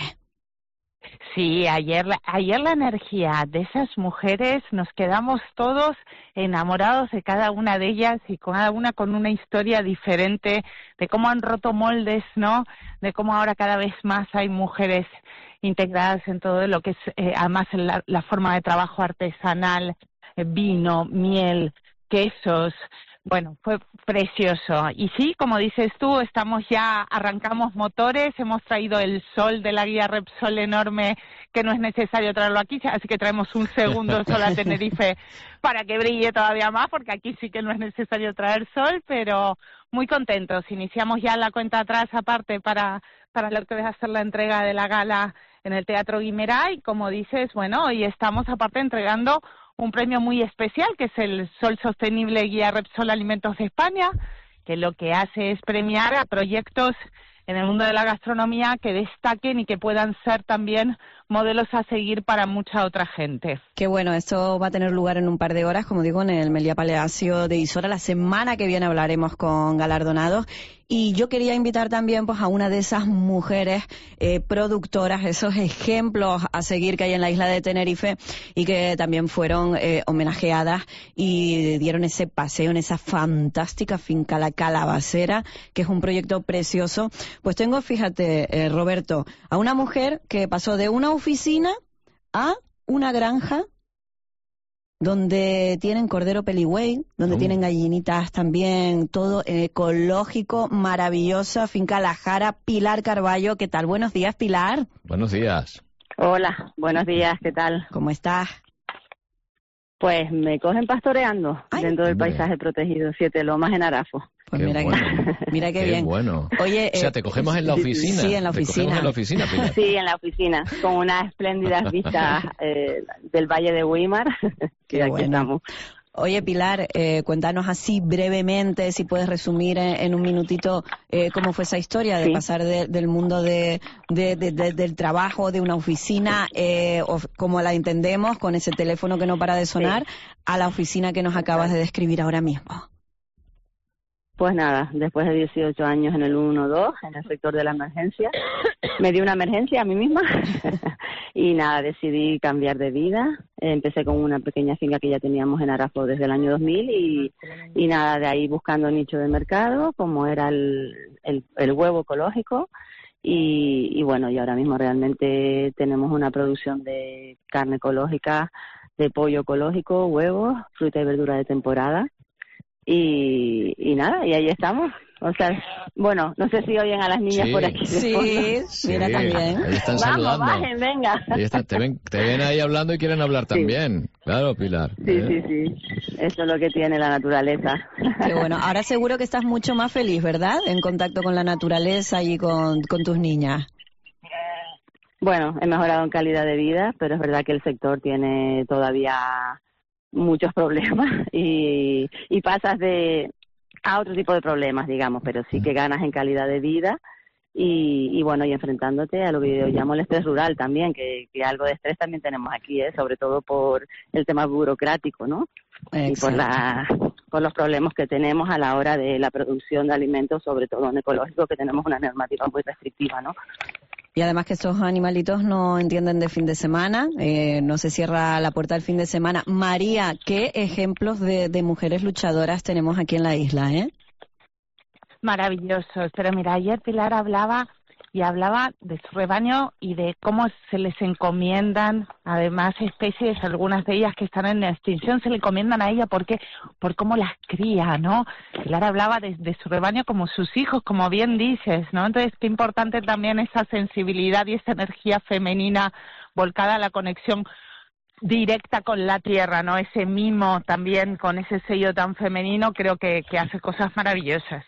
Sí, ayer, ayer la energía de esas mujeres, nos quedamos todos enamorados de cada una de ellas, y cada una con una historia diferente, de cómo han roto moldes, ¿no? De cómo ahora cada vez más hay mujeres integradas en todo lo que es, eh, además, la, la forma de trabajo artesanal, eh, vino, miel, quesos, bueno, fue precioso. Y sí, como dices tú, estamos ya, arrancamos motores, hemos traído el sol de la guía Repsol enorme, que no es necesario traerlo aquí, así que traemos un segundo sol a Tenerife para que brille todavía más, porque aquí sí que no es necesario traer sol, pero muy contentos. Iniciamos ya la cuenta atrás aparte para, para lo que va a ser la entrega de la gala en el Teatro Guimerá, y como dices, bueno, hoy estamos aparte entregando un premio muy especial, que es el Sol Sostenible Guía Repsol Alimentos de España, que lo que hace es premiar a proyectos en el mundo de la gastronomía que destaquen y que puedan ser también modelos a seguir para mucha otra gente. Qué bueno, esto va a tener lugar en un par de horas, como digo, en el Meliá Palacio de Isora. La semana que viene hablaremos con galardonados. Y yo quería invitar también pues a una de esas mujeres eh, productoras, esos ejemplos a seguir que hay en la isla de Tenerife y que también fueron eh, homenajeadas y dieron ese paseo en esa fantástica finca La Calabacera, que es un proyecto precioso. Pues tengo, fíjate, eh, Roberto, a una mujer que pasó de una oficina a una granja donde tienen cordero peligüey, donde oh. tienen gallinitas también, todo ecológico, maravillosa, finca La Jara. Pilar Carballo, ¿qué tal? Buenos días, Pilar. Buenos días. Hola, buenos días, ¿qué tal? ¿Cómo estás? Pues me cogen pastoreando Ay, dentro del hombre. paisaje protegido Siete Lomas en Arafo. Pues qué mira, bueno. que, mira qué, qué bien. Bueno. Oye, o sea, te cogemos en la oficina. Sí, en la oficina. en la oficina, Pilar. Sí, en la oficina, con unas espléndidas vistas eh, del Valle de Weimar. Qué aquí bueno. Estamos. Oye, Pilar, eh, cuéntanos así brevemente, si puedes resumir en, en un minutito eh, cómo fue esa historia de sí. pasar de, del mundo de, de, de, de, del trabajo, de una oficina, eh, o, como la entendemos, con ese teléfono que no para de sonar, sí. a la oficina que nos acabas de describir ahora mismo. Pues nada, después de dieciocho años en el uno dos, en el sector de la emergencia, me dio una emergencia a mí misma y nada, decidí cambiar de vida. Empecé con una pequeña finca que ya teníamos en Arafo desde el año dos mil y, y nada, de ahí buscando nicho de mercado, como era el, el, el huevo ecológico. Y, y bueno, y ahora mismo realmente tenemos una producción de carne ecológica, de pollo ecológico, huevos, fruta y verdura de temporada. Y, y nada, y ahí estamos. O sea, bueno, no sé si oyen a las niñas sí, por aquí. Sí, sí, mira también. Ahí están Vamos, saludando. bajen, venga. Ahí están, te, ven, te ven ahí hablando y quieren hablar también. Sí. Claro, Pilar. Sí, ¿eh? sí, sí. Eso es lo que tiene la naturaleza. Qué bueno. Ahora seguro que estás mucho más feliz, ¿verdad? En contacto con la naturaleza y con, con tus niñas. Bueno, he mejorado en calidad de vida, pero es verdad que el sector tiene todavía muchos problemas y, y pasas de a otro tipo de problemas, digamos, pero sí que ganas en calidad de vida y, y bueno, y enfrentándote a lo que yo llamo el estrés rural también, que, que algo de estrés también tenemos aquí, ¿eh? Sobre todo por el tema burocrático, ¿no? Exacto. Y por, la, por los problemas que tenemos a la hora de la producción de alimentos, sobre todo en ecológico, que tenemos una normativa muy restrictiva, ¿no? Y además que estos animalitos no entienden de fin de semana, eh, no se cierra la puerta el fin de semana. María, ¿qué ejemplos de, de mujeres luchadoras tenemos aquí en la isla, eh? Maravillosos. Pero mira, ayer Pilar hablaba y hablaba de su rebaño y de cómo se les encomiendan, además, especies, algunas de ellas que están en extinción, se le encomiendan a ella porque por cómo las cría, ¿no? Pilar hablaba de, de su rebaño como sus hijos, como bien dices, ¿no? Entonces, qué importante también esa sensibilidad y esa energía femenina volcada a la conexión directa con la tierra, ¿no? Ese mimo también con ese sello tan femenino, creo que, que hace cosas maravillosas.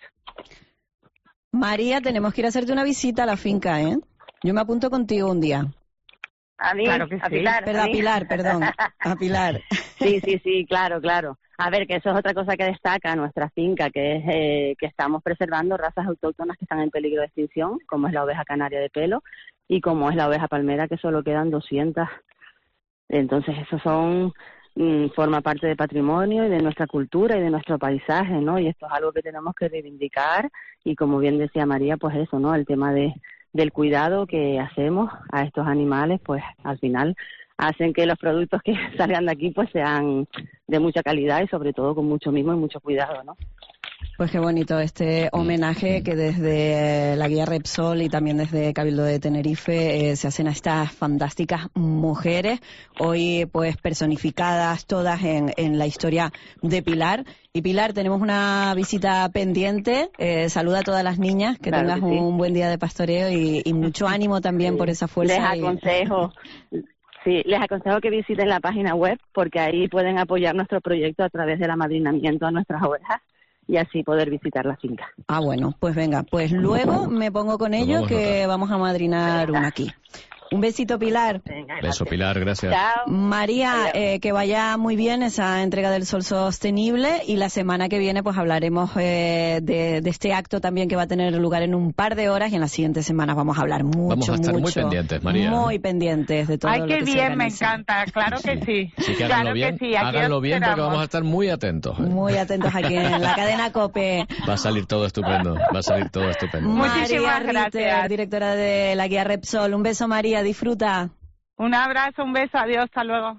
María, tenemos que ir a hacerte una visita a la finca, ¿eh? Yo me apunto contigo un día. A mí, claro que a sí. Pilar. Perdón, a Pilar, perdón. A Pilar. Sí, sí, sí, claro, claro. A ver, que eso es otra cosa que destaca nuestra finca, que es eh, que estamos preservando razas autóctonas que están en peligro de extinción, como es la oveja canaria de pelo y como es la oveja palmera, que solo quedan doscientas. Entonces, esos son... forma parte del patrimonio y de nuestra cultura y de nuestro paisaje, ¿no? Y esto es algo que tenemos que reivindicar y, como bien decía María, pues eso, ¿no? El tema de del cuidado que hacemos a estos animales, pues al final hacen que los productos que salgan de aquí pues sean de mucha calidad y sobre todo con mucho mimo y mucho cuidado, ¿no? Pues qué bonito este homenaje que desde la guía Repsol y también desde Cabildo de Tenerife eh, se hacen a estas fantásticas mujeres, hoy pues personificadas todas en, en la historia de Pilar. Y Pilar, tenemos una visita pendiente, eh, saluda a todas las niñas, que Claro tengas que sí. un buen día de pastoreo y, y mucho ánimo también por esa fuerza. Les y- aconsejo, sí, les aconsejo que visiten la página web porque ahí pueden apoyar nuestro proyecto a través del amadrinamiento a nuestras ovejas y así poder visitar la finca. Ah, bueno, pues venga, pues luego me pongo con ello vamos que vamos a madrinar una aquí. Un besito, Pilar. Beso, Pilar, gracias. María, eh, que vaya muy bien esa entrega del Sol Sostenible y la semana que viene pues hablaremos eh, de, de este acto también que va a tener lugar en un par de horas y en las siguientes semanas vamos a hablar mucho, Vamos a estar muy mucho, pendientes, María. Muy pendientes de todo Ay, lo qué que se bien, me organiza. encanta, claro que sí. Así que claro háganlo bien, que sí, aquí háganlo bien porque esperamos. vamos a estar muy atentos. ¿eh? Muy atentos aquí en la cadena COPE. Va a salir todo estupendo, va a salir todo estupendo. María Ritter, gracias. directora de la guía Repsol. Un beso, María, disfruta. Un abrazo, un beso, adiós, hasta luego.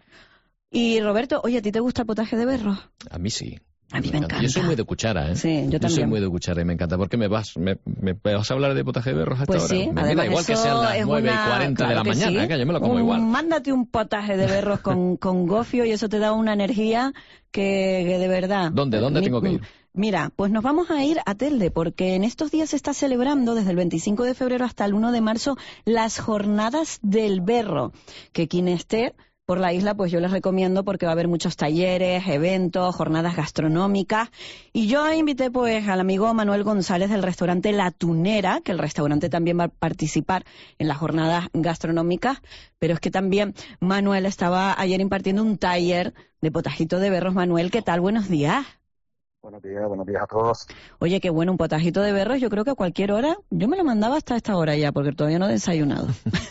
Y Roberto, oye, ¿a ti te gusta el potaje de berro? A mí sí. A mí me encanta. Yo soy muy de cuchara, ¿eh? Sí, yo soy también. muy de cuchara y me encanta. ¿Por qué me vas? ¿Me, me vas a hablar de potaje de berros hasta Pues ahora? sí, me además da igual que eso sean las es nueve una- y cuarenta de claro la que mañana, sí. que yo me lo como Un- igual. Mándate un potaje de berros con, con gofio y eso te da una energía que, que de verdad... ¿Dónde? ¿Dónde Mi- tengo que ir? Mira, pues nos vamos a ir a Telde porque en estos días se está celebrando desde el veinticinco de febrero hasta el uno de marzo las jornadas del berro, que quien esté por la isla, pues yo les recomiendo porque va a haber muchos talleres, eventos, jornadas gastronómicas. Y yo invité pues al amigo Manuel González del restaurante La Tunera, que el restaurante también va a participar en las jornadas gastronómicas, pero es que también Manuel estaba ayer impartiendo un taller de potajito de berros. Manuel, ¿qué tal? Buenos días. Buenos días, buenos días a todos. Oye, qué bueno, un potajito de berros, yo creo que a cualquier hora, yo me lo mandaba hasta esta hora ya, porque todavía no he desayunado.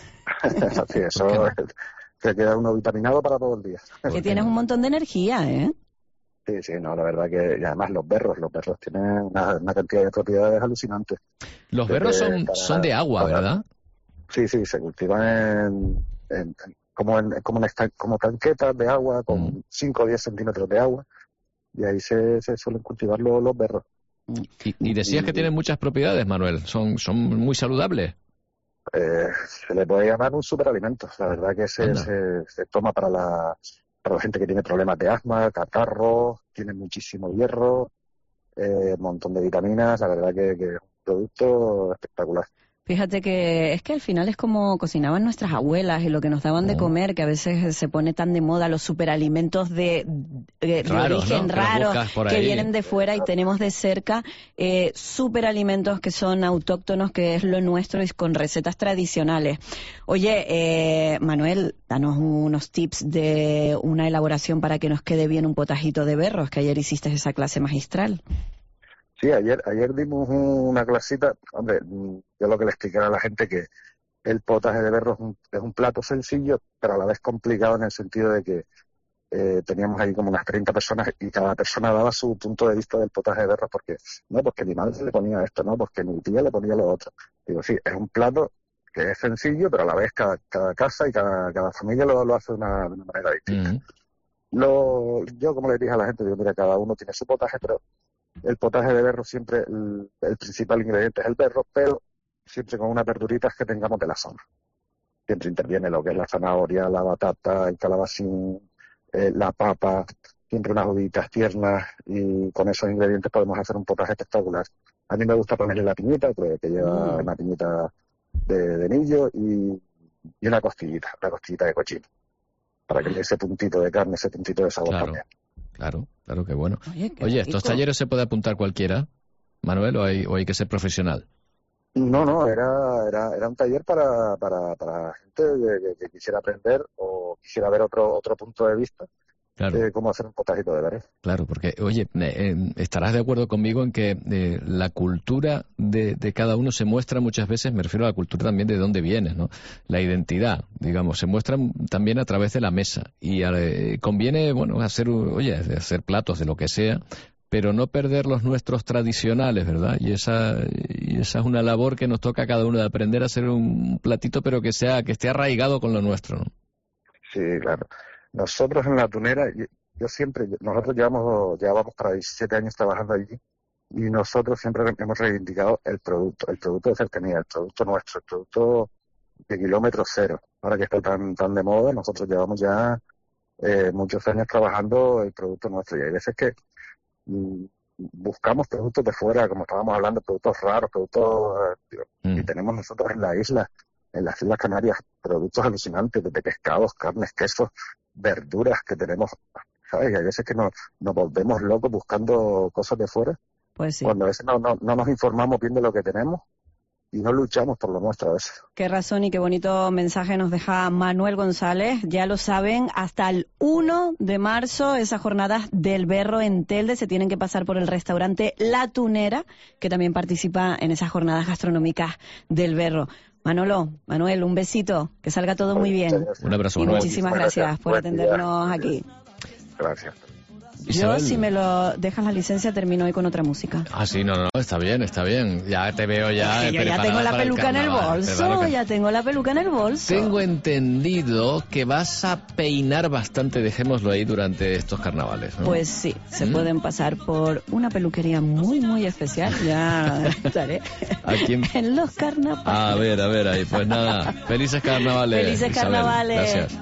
Sí, eso te queda uno vitaminado para todo el día. Que tienes un montón de energía, ¿eh? Sí, sí, no, la verdad que y además los berros, los berros tienen una, una cantidad de propiedades alucinantes. Los Desde berros son, para- son de agua, para- ¿verdad? Sí, sí, se cultivan en, en- en- como en como, en esta- como tanquetas de agua con cinco o diez centímetros de agua y ahí se, se suelen cultivar los, los berros. Y, y decías que tienen muchas propiedades, Manuel. Son, son muy saludables. Eh, se le puede llamar un superalimento. La verdad que se, Anda. se, se toma para la, para la gente que tiene problemas de asma, catarro, tiene muchísimo hierro, eh, un montón de vitaminas. La verdad que, que es un producto espectacular. Fíjate que es que al final es como cocinaban nuestras abuelas y lo que nos daban de comer, que a veces se pone tan de moda los superalimentos de, de, de Raros, origen ¿no? Que los raro, buscas por que ahí. vienen de fuera y tenemos de cerca eh, superalimentos que son autóctonos, que es lo nuestro y con recetas tradicionales. Oye, eh, Manuel, danos unos tips de una elaboración para que nos quede bien un potajito de berros, que ayer hiciste esa clase magistral. Sí, ayer ayer dimos un- una clasita. Hombre, mm, yo lo que le expliqué a la gente que el potaje de berro es un, es un plato sencillo, pero a la vez complicado en el sentido de que eh, teníamos ahí como unas treinta personas y cada persona daba su punto de vista del potaje de berro, porque no, porque mi madre le ponía esto, no, porque mi tía le ponía lo otro. Digo, sí, es un plato que es sencillo, pero a la vez cada, cada casa y cada, cada familia lo, lo hace de una, de una manera distinta. Lo, yo, como le dije a la gente, digo, mira, cada uno tiene su potaje, pero el potaje de berro siempre, el, el principal ingrediente es el berro, pero siempre con unas verduritas que tengamos de la zona. Siempre interviene lo que es la zanahoria, la batata, el calabacín, eh, la papa, siempre unas uvitas tiernas, y con esos ingredientes podemos hacer un potaje espectacular. A mí me gusta ponerle la piñita, que, que lleva Mm. una piñita de, de millo y, y una costillita, una costillita de cochino, para que le dé ese puntito de carne, ese puntito de sabor Claro. también. Claro, claro que bueno. Oye, qué Oye, ¿estos rico. talleres se puede apuntar cualquiera, Manuel, o hay, o hay que ser profesional? No, no, era, era, era un taller para, para, para gente que, que- que quisiera aprender o quisiera ver otro, otro punto de vista Claro. de cómo hacer un potajito de berro. Claro, porque, oye, eh, eh, estarás de acuerdo conmigo en que eh, la cultura de, de cada uno se muestra muchas veces, me refiero a la cultura también de dónde vienes, ¿no? La identidad, digamos, se muestra también a través de la mesa. Y eh, conviene, bueno, hacer, oye, hacer platos de lo que sea, pero no perder los nuestros tradicionales, ¿verdad? Y esa, y esa es una labor que nos toca a cada uno, de aprender a hacer un platito, pero que sea, que esté arraigado con lo nuestro, ¿no? Sí, claro. Nosotros en La Tunera, yo, yo siempre, nosotros llevamos, llevábamos para diecisiete años trabajando allí y nosotros siempre hemos reivindicado el producto, el producto de cercanía, el producto nuestro, el producto de kilómetro cero. Ahora que está tan tan de moda, nosotros llevamos ya eh, muchos años trabajando el producto nuestro, y hay veces que mm, buscamos productos de fuera, como estábamos hablando, productos raros, productos eh, mm. y tenemos nosotros en la isla, en las Islas Canarias, productos alucinantes, desde pescados, carnes, quesos, verduras que tenemos, ¿sabes? Y hay veces que nos, nos volvemos locos buscando cosas de fuera, pues sí. Cuando a veces no, no, no nos informamos bien de lo que tenemos y no luchamos por lo nuestro a veces. Qué razón y qué bonito mensaje nos deja Manuel González. Ya lo saben, hasta el uno de marzo, esas jornadas del berro en Telde se tienen que pasar por el restaurante La Tunera, que también participa en esas jornadas gastronómicas del berro. Manolo, Manuel, un besito, que salga todo muy bien. Un abrazo, y Manuel. Muchísimas gracias, gracias por atendernos aquí. Gracias. Yo, si me lo dejas la licencia, termino hoy con otra música. Ah, sí, no, no, está bien, está bien. Ya te veo ya. Es que yo ya tengo la peluca en el bolso, ya tengo la peluca en el bolso. Tengo entendido que vas a peinar bastante, dejémoslo ahí, durante estos carnavales, ¿no? Pues sí, se ¿Mm? pueden pasar por una peluquería muy, muy especial. Ya estaré quién? en los carnavales. A ver, a ver, ahí, pues nada. Felices carnavales. Felices Isabel. carnavales. Gracias.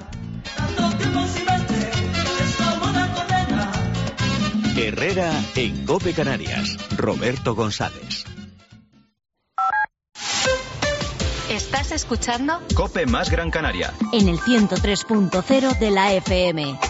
Herrera en COPE Canarias. Roberto González. ¿Estás escuchando? COPE más Gran Canaria. En el ciento tres punto cero de la F M.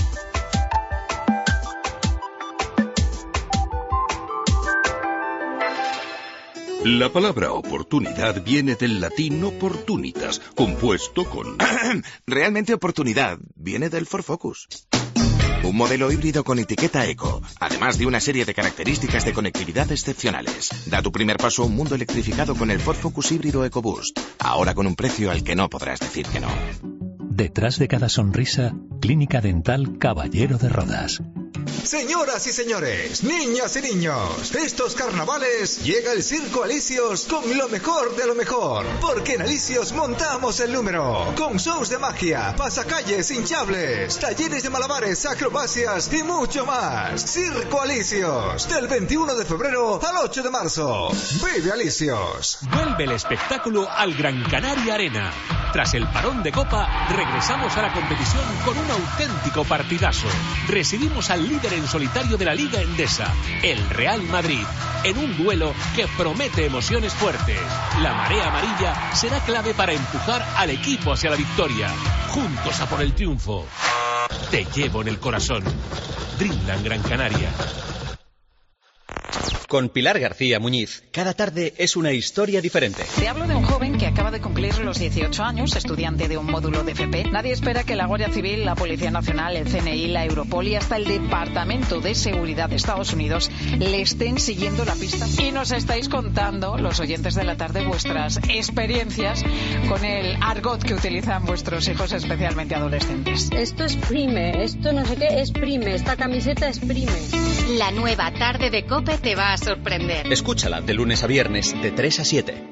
La palabra oportunidad viene del latín opportunitas, compuesto con... Realmente oportunidad viene del Ford Focus. Un modelo híbrido con etiqueta eco, además de una serie de características de conectividad excepcionales. Da tu primer paso a un mundo electrificado con el Ford Focus híbrido EcoBoost, ahora con un precio al que no podrás decir que no. Detrás de cada sonrisa, Clínica Dental Caballero de Rodas. Señoras y señores, niñas y niños, estos carnavales llega el Circo Alicios con lo mejor de lo mejor, porque en Alicios montamos el número, con shows de magia, pasacalles hinchables, talleres de malabares, acrobacias y mucho más. Circo Alicios, del veintiuno de febrero al ocho de marzo. ¡Vive Alicios! Vuelve el espectáculo al Gran Canaria Arena. Tras el parón de Copa, regresamos a la competición con un auténtico partidazo. Recibimos al líder en solitario de la Liga Endesa, el Real Madrid, en un duelo que promete emociones fuertes. La marea amarilla será clave para empujar al equipo hacia la victoria. Juntos a por el triunfo. Te llevo en el corazón. Dreamland Gran Canaria. Con Pilar García Muñiz, cada tarde es una historia diferente. Te hablo de un joven que acaba de cumplir los dieciocho años, estudiante de un módulo de F P. Nadie espera que la Guardia Civil, la Policía Nacional, el C N I, la Europol y hasta el Departamento de Seguridad de Estados Unidos le estén siguiendo la pista. Y nos estáis contando, los oyentes de la tarde, vuestras experiencias con el argot que utilizan vuestros hijos, especialmente adolescentes. Esto es prime, esto no sé qué es prime, esta camiseta es prime. La nueva tarde de COPE te va a sorprender. Escúchala de lunes a viernes de tres a siete.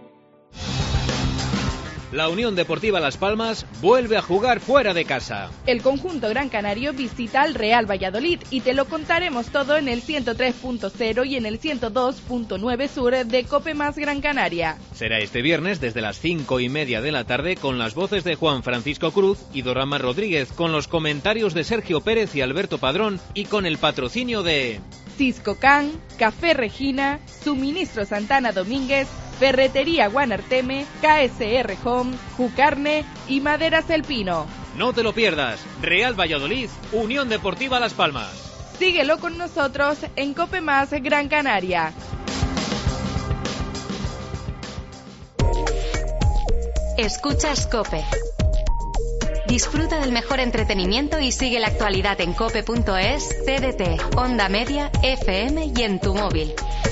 La Unión Deportiva Las Palmas vuelve a jugar fuera de casa. El conjunto gran canario visita al Real Valladolid y te lo contaremos todo en el ciento tres punto cero y en el ciento dos punto nueve sur de COPE más Gran Canaria. Será este viernes desde las cinco y media de la tarde con las voces de Juan Francisco Cruz y Dorama Rodríguez, con los comentarios de Sergio Pérez y Alberto Padrón y con el patrocinio de... Cisco Can, Café Regina, Suministro Santana Domínguez, Ferretería Guanarteme, K S R Home, Jucarne y Maderas El Pino. No te lo pierdas, Real Valladolid, Unión Deportiva Las Palmas. Síguelo con nosotros en COPE más Gran Canaria. Escuchas COPE. Disfruta del mejor entretenimiento y sigue la actualidad en cope punto es, T D T, Onda Media, F M y en tu móvil.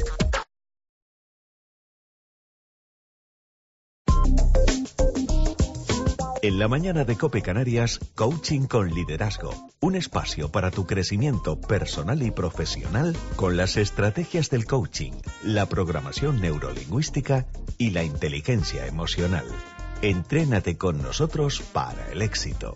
En la mañana de COPE Canarias, Coaching con Liderazgo. Un espacio para tu crecimiento personal y profesional con las estrategias del coaching, la programación neurolingüística y la inteligencia emocional. Entrénate con nosotros para el éxito.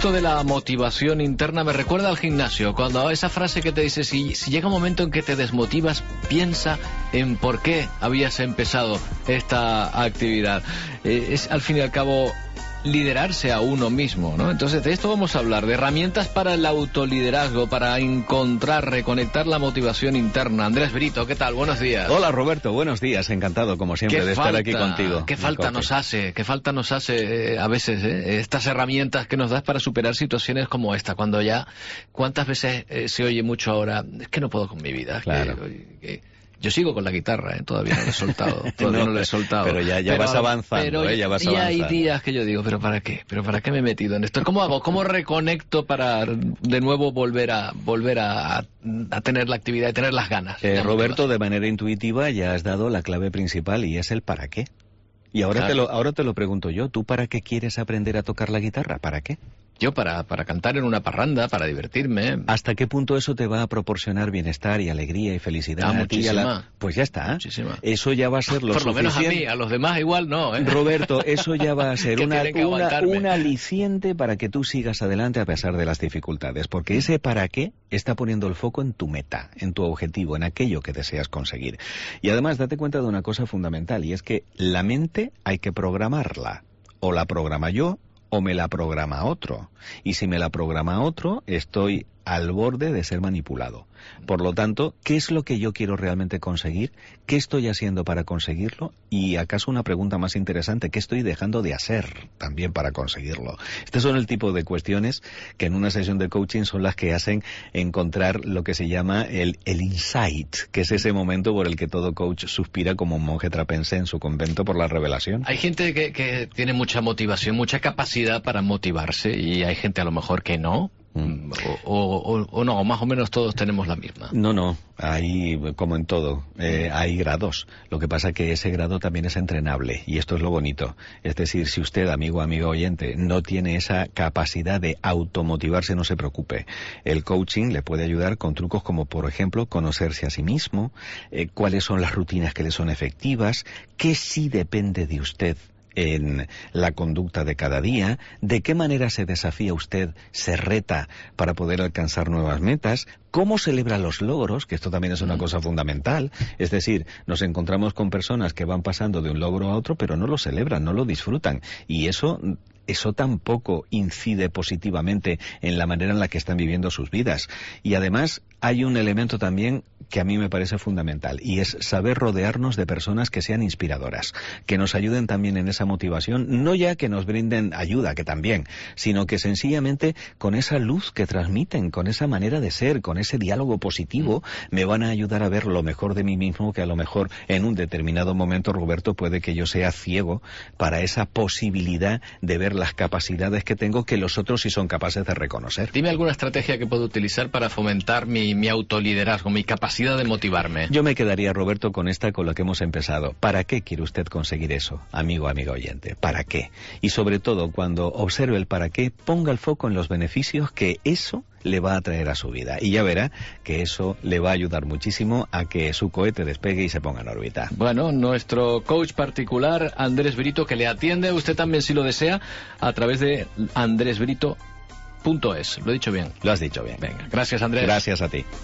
esto de la motivación interna me recuerda al gimnasio, cuando esa frase que te dice, si, si llega un momento en que te desmotivas, piensa en por qué habías empezado esta actividad. Eh, es al fin y al cabo liderarse a uno mismo, ¿no? Entonces de esto vamos a hablar, de herramientas para el autoliderazgo, para encontrar, reconectar la motivación interna. Andrés Brito, ¿qué tal? Buenos días. Hola Roberto, buenos días, encantado como siempre de falta, estar aquí contigo. ¿Qué falta nos hace? ¿Qué falta nos hace eh, a veces eh, estas herramientas que nos das para superar situaciones como esta? Cuando ya, ¿cuántas veces eh, se oye mucho ahora? Es que no puedo con mi vida. Claro. Que, que, Yo sigo con la guitarra, ¿eh? Todavía no lo he soltado. Todavía no, no lo he soltado. Pero ya, ya pero, vas avanzando, pero ¿eh? Ya vas y avanzando. hay días que yo digo, ¿pero para qué? ¿Pero para qué me he metido en esto? ¿Cómo hago? ¿Cómo reconecto para de nuevo volver a volver a, a tener la actividad y tener las ganas? Eh, Roberto, de manera intuitiva ya has dado la clave principal y es el para qué. Y ahora, claro. te lo, ahora te lo pregunto yo, ¿tú para qué quieres aprender a tocar la guitarra? ¿Para qué? Yo para, para cantar en una parranda, para divertirme. ¿Hasta qué punto eso te va a proporcionar bienestar y alegría y felicidad? Ah, a ti y a la... Pues ya está. Muchísima. Eso ya va a ser lo Por lo suficiente. menos a mí, a los demás igual no, ¿eh? Roberto, eso ya va a ser una, una, una un aliciente para que tú sigas adelante a pesar de las dificultades. Porque ese para qué está poniendo el foco en tu meta, en tu objetivo, en aquello que deseas conseguir. Y además date cuenta de una cosa fundamental, y es que la mente hay que programarla. O la programa yo, o me la programa otro. Y si me la programa otro, estoy al borde de ser manipulado. Por lo tanto, ¿qué es lo que yo quiero realmente conseguir? ¿Qué estoy haciendo para conseguirlo? Y acaso una pregunta más interesante, ¿qué estoy dejando de hacer también para conseguirlo? Estos son el tipo de cuestiones que en una sesión de coaching son las que hacen encontrar lo que se llama el, el insight, que es ese momento por el que todo coach suspira como un monje trapense en su convento por la revelación. Hay gente que, que tiene mucha motivación, mucha capacidad para motivarse, y hay gente a lo mejor que no. Mm. O, o, o no, más o menos todos tenemos la misma. No, no, hay, como en todo, eh, hay grados. Lo que pasa es que ese grado también es entrenable, y esto es lo bonito. Es decir, si usted, amigo, amigo oyente, no tiene esa capacidad de automotivarse, no se preocupe. El coaching le puede ayudar con trucos como, por ejemplo, conocerse a sí mismo, eh, cuáles son las rutinas que le son efectivas, qué sí depende de usted en la conducta de cada día, de qué manera se desafía usted, se reta para poder alcanzar nuevas metas, cómo celebra los logros, que esto también es una cosa fundamental. Es decir, nos encontramos con personas que van pasando de un logro a otro, pero no lo celebran, no lo disfrutan, y eso... eso tampoco incide positivamente en la manera en la que están viviendo sus vidas. Y además hay un elemento también que a mí me parece fundamental, y es saber rodearnos de personas que sean inspiradoras, que nos ayuden también en esa motivación, no ya que nos brinden ayuda, que también, sino que sencillamente con esa luz que transmiten, con esa manera de ser, con ese diálogo positivo, me van a ayudar a ver lo mejor de mí mismo, que a lo mejor en un determinado momento, Roberto, puede que yo sea ciego para esa posibilidad de ver las capacidades que tengo que los otros sí son capaces de reconocer. Dime alguna estrategia que puedo utilizar para fomentar mi, mi autoliderazgo, mi capacidad de motivarme. Yo me quedaría, Roberto, con esta, con la que hemos empezado. ¿Para qué quiere usted conseguir eso, amigo, amigo oyente? ¿Para qué? Y sobre todo, cuando observe el para qué, ponga el foco en los beneficios que eso le va a traer a su vida. Y ya verá que eso le va a ayudar muchísimo a que su cohete despegue y se ponga en órbita. Bueno, nuestro coach particular, Andrés Brito, que le atiende, usted también si lo desea, a través de andrés brito punto es. ¿Lo he dicho bien? Lo has dicho bien. Venga, gracias, Andrés. Gracias a ti.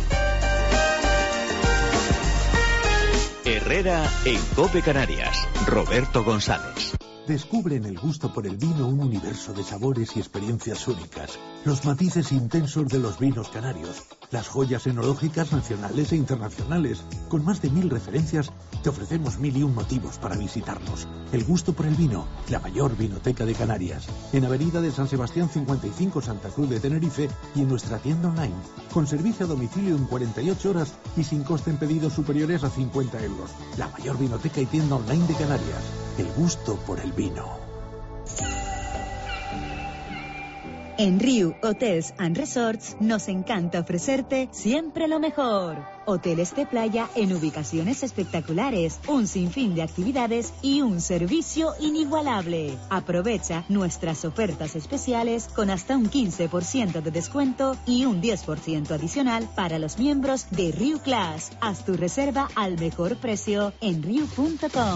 Herrera en COPE Canarias. Roberto González. Descubre en el gusto por el vino un universo de sabores y experiencias únicas, los matices intensos de los vinos canarios, las joyas enológicas nacionales e internacionales. Con más de mil referencias, te ofrecemos mil y un motivos para visitarnos. El gusto por el vino, la mayor vinoteca de Canarias, en Avenida de San Sebastián cincuenta y cinco, Santa Cruz de Tenerife, y en nuestra tienda online, con servicio a domicilio en cuarenta y ocho horas y sin coste en pedidos superiores a cincuenta euros. La mayor vinoteca y tienda online de Canarias. El gusto por el vino. En Riu Hotels and Resorts nos encanta ofrecerte siempre lo mejor. Hoteles de playa en ubicaciones espectaculares, un sinfín de actividades y un servicio inigualable. Aprovecha nuestras ofertas especiales con hasta un quince por ciento de descuento y un diez por ciento adicional para los miembros de Riu Class. Haz tu reserva al mejor precio en riu punto com.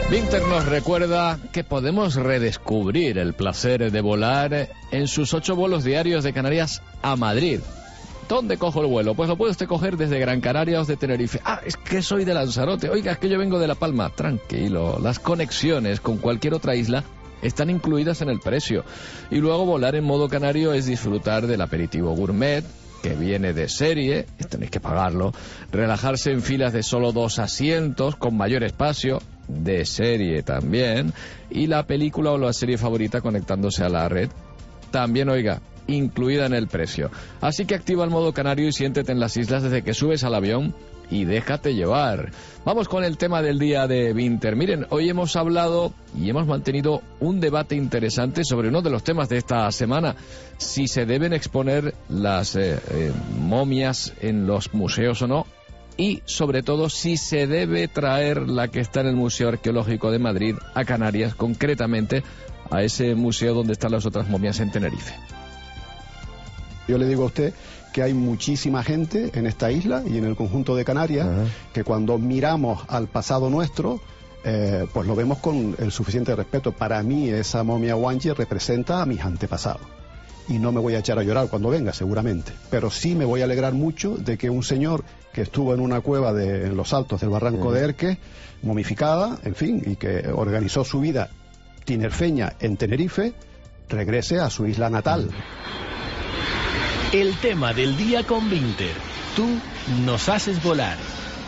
Vinter nos recuerda que podemos redescubrir el placer de volar en sus ocho vuelos diarios de Canarias a Madrid. ¿Dónde cojo el vuelo? Pues lo puede usted coger desde Gran Canaria o de Tenerife. Ah, es que soy de Lanzarote. Oiga, es que yo vengo de La Palma. Tranquilo, las conexiones con cualquier otra isla están incluidas en el precio. Y luego volar en modo canario es disfrutar del aperitivo gourmet, que viene de serie, tenéis que pagarlo, relajarse en filas de solo dos asientos, con mayor espacio, de serie también, y la película o la serie favorita conectándose a la red, también, oiga, incluida en el precio. Así que activa el modo canario y siéntete en las islas desde que subes al avión y déjate llevar. Vamos con el tema del día de Vinter. Miren, hoy hemos hablado y hemos mantenido un debate interesante sobre uno de los temas de esta semana: si se deben exponer las eh, eh, momias en los museos o no, y sobre todo si se debe traer la que está en el Museo Arqueológico de Madrid a Canarias, concretamente a ese museo donde están las otras momias en Tenerife. Yo le digo a usted que hay muchísima gente en esta isla y en el conjunto de Canarias, uh-huh, que cuando miramos al pasado nuestro, eh, pues lo vemos con el suficiente respeto. Para mí esa momia Wanji representa a mis antepasados. Y no me voy a echar a llorar cuando venga, seguramente. Pero sí me voy a alegrar mucho de que un señor que estuvo en una cueva de, en los altos del barranco, uh-huh, de Erque, momificada, en fin, y que organizó su vida tinerfeña en Tenerife, regrese a su isla natal. El tema del día con Vinter. Tú nos haces volar.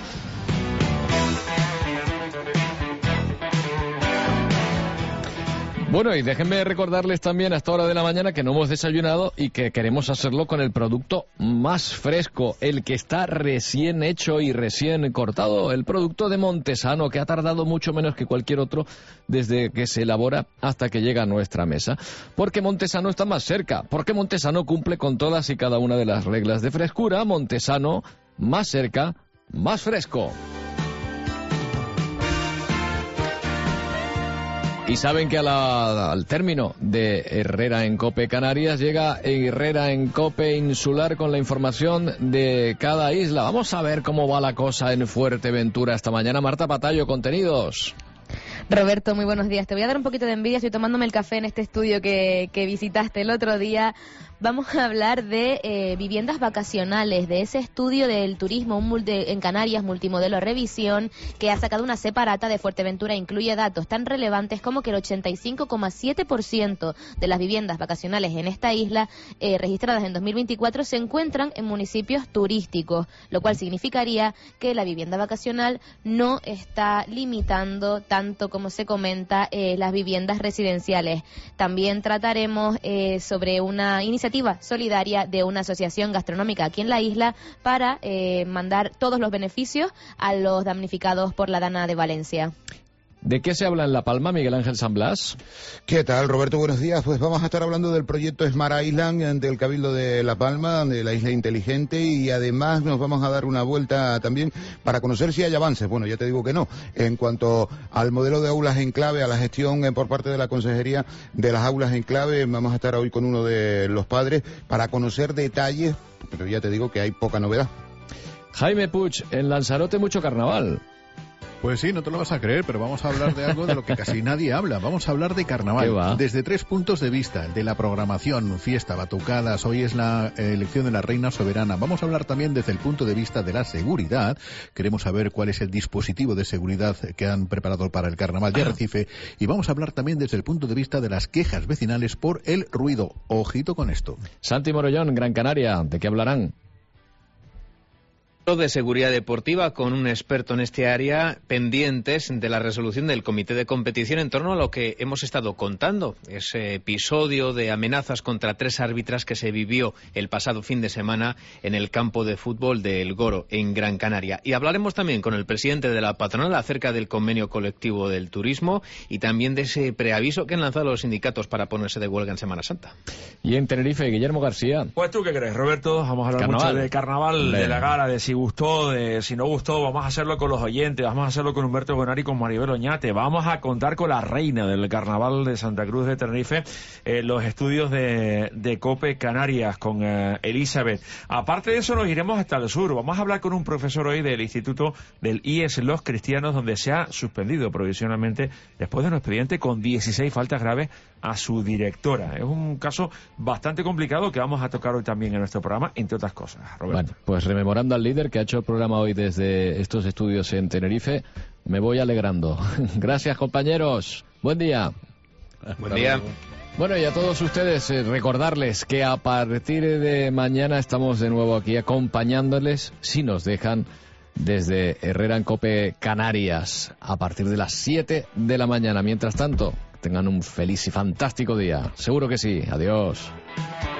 Bueno, y déjenme recordarles también a esta hora de la mañana que no hemos desayunado y que queremos hacerlo con el producto más fresco, el que está recién hecho y recién cortado, el producto de Montesano, que ha tardado mucho menos que cualquier otro desde que se elabora hasta que llega a nuestra mesa. Porque Montesano está más cerca, porque Montesano cumple con todas y cada una de las reglas de frescura. Montesano, más cerca, más fresco. Y saben que a la, al término de Herrera en Cope Canarias llega Herrera en Cope Insular con la información de cada isla. Vamos a ver cómo va la cosa en Fuerteventura esta mañana. Marta Patayo, contenidos. Roberto, muy buenos días. Te voy a dar un poquito de envidia, estoy tomándome el café en este estudio que, que visitaste el otro día. Vamos a hablar de eh, viviendas vacacionales, de ese estudio del turismo un multi, en Canarias, Multimodelo Revisión, que ha sacado una separata de Fuerteventura. Incluye datos tan relevantes como que el ochenta y cinco coma siete por ciento de las viviendas vacacionales en esta isla, eh, registradas en dos mil veinticuatro, se encuentran en municipios turísticos, lo cual significaría que la vivienda vacacional no está limitando tanto como se comenta eh, las viviendas residenciales. También trataremos eh, sobre una iniciativa solidaria de una asociación gastronómica aquí en la isla para eh, mandar todos los beneficios a los damnificados por la Dana de Valencia. ¿De qué se habla en La Palma, Miguel Ángel San Blas? ¿Qué tal, Roberto? Buenos días. Pues vamos a estar hablando del proyecto Smart Island del Cabildo de La Palma, de la isla inteligente, y además nos vamos a dar una vuelta también para conocer si hay avances. Bueno, ya te digo que no. En cuanto al modelo de aulas en clave, a la gestión por parte de la Consejería de las aulas en clave, vamos a estar hoy con uno de los padres para conocer detalles, pero ya te digo que hay poca novedad. Jaime Puig, en Lanzarote mucho carnaval. Pues sí, no te lo vas a creer, pero vamos a hablar de algo de lo que casi nadie habla. Vamos a hablar de carnaval, desde tres puntos de vista: de la programación, fiesta, batucadas. Hoy es la elección de la reina soberana. Vamos a hablar también desde el punto de vista de la seguridad. Queremos saber cuál es el dispositivo de seguridad que han preparado para el carnaval de Arrecife. Y vamos a hablar también desde el punto de vista de las quejas vecinales por el ruido. Ojito con esto. Santi Morollón, Gran Canaria, ¿de qué hablarán? De seguridad deportiva con un experto en este área, pendientes de la resolución del comité de competición en torno a lo que hemos estado contando, ese episodio de amenazas contra tres árbitras que se vivió el pasado fin de semana en el campo de fútbol de El Goro, en Gran Canaria. Y hablaremos también con el presidente de la patronal acerca del convenio colectivo del turismo y también de ese preaviso que han lanzado los sindicatos para ponerse de huelga en Semana Santa. Y en Tenerife, Guillermo García. Pues tú qué crees, Roberto, vamos a hablar carnaval. mucho de carnaval, Ven. de la gala de Sigüenza gustó, de si no gustó, vamos a hacerlo con los oyentes, vamos a hacerlo con Humberto Bonari y con Maribel Oñate, vamos a contar con la reina del Carnaval de Santa Cruz de Tenerife, eh, los estudios de, de COPE Canarias con eh, Elizabeth. Aparte de eso nos iremos hasta el sur, vamos a hablar con un profesor hoy del Instituto del I E S Los Cristianos, donde se ha suspendido provisionalmente después de un expediente con dieciséis faltas graves a su directora. Es un caso bastante complicado que vamos a tocar hoy también en nuestro programa, entre otras cosas. Roberto. Bueno, pues rememorando al líder que ha hecho el programa hoy desde estos estudios en Tenerife, me voy alegrando. Gracias, compañeros. Buen día. Buen día. Bueno, y a todos ustedes eh, recordarles que a partir de mañana estamos de nuevo aquí acompañándoles, si nos dejan, desde Herrera en COPE Canarias, a partir de las siete de la mañana. Mientras tanto, tengan un feliz y fantástico día. Seguro que sí. Adiós.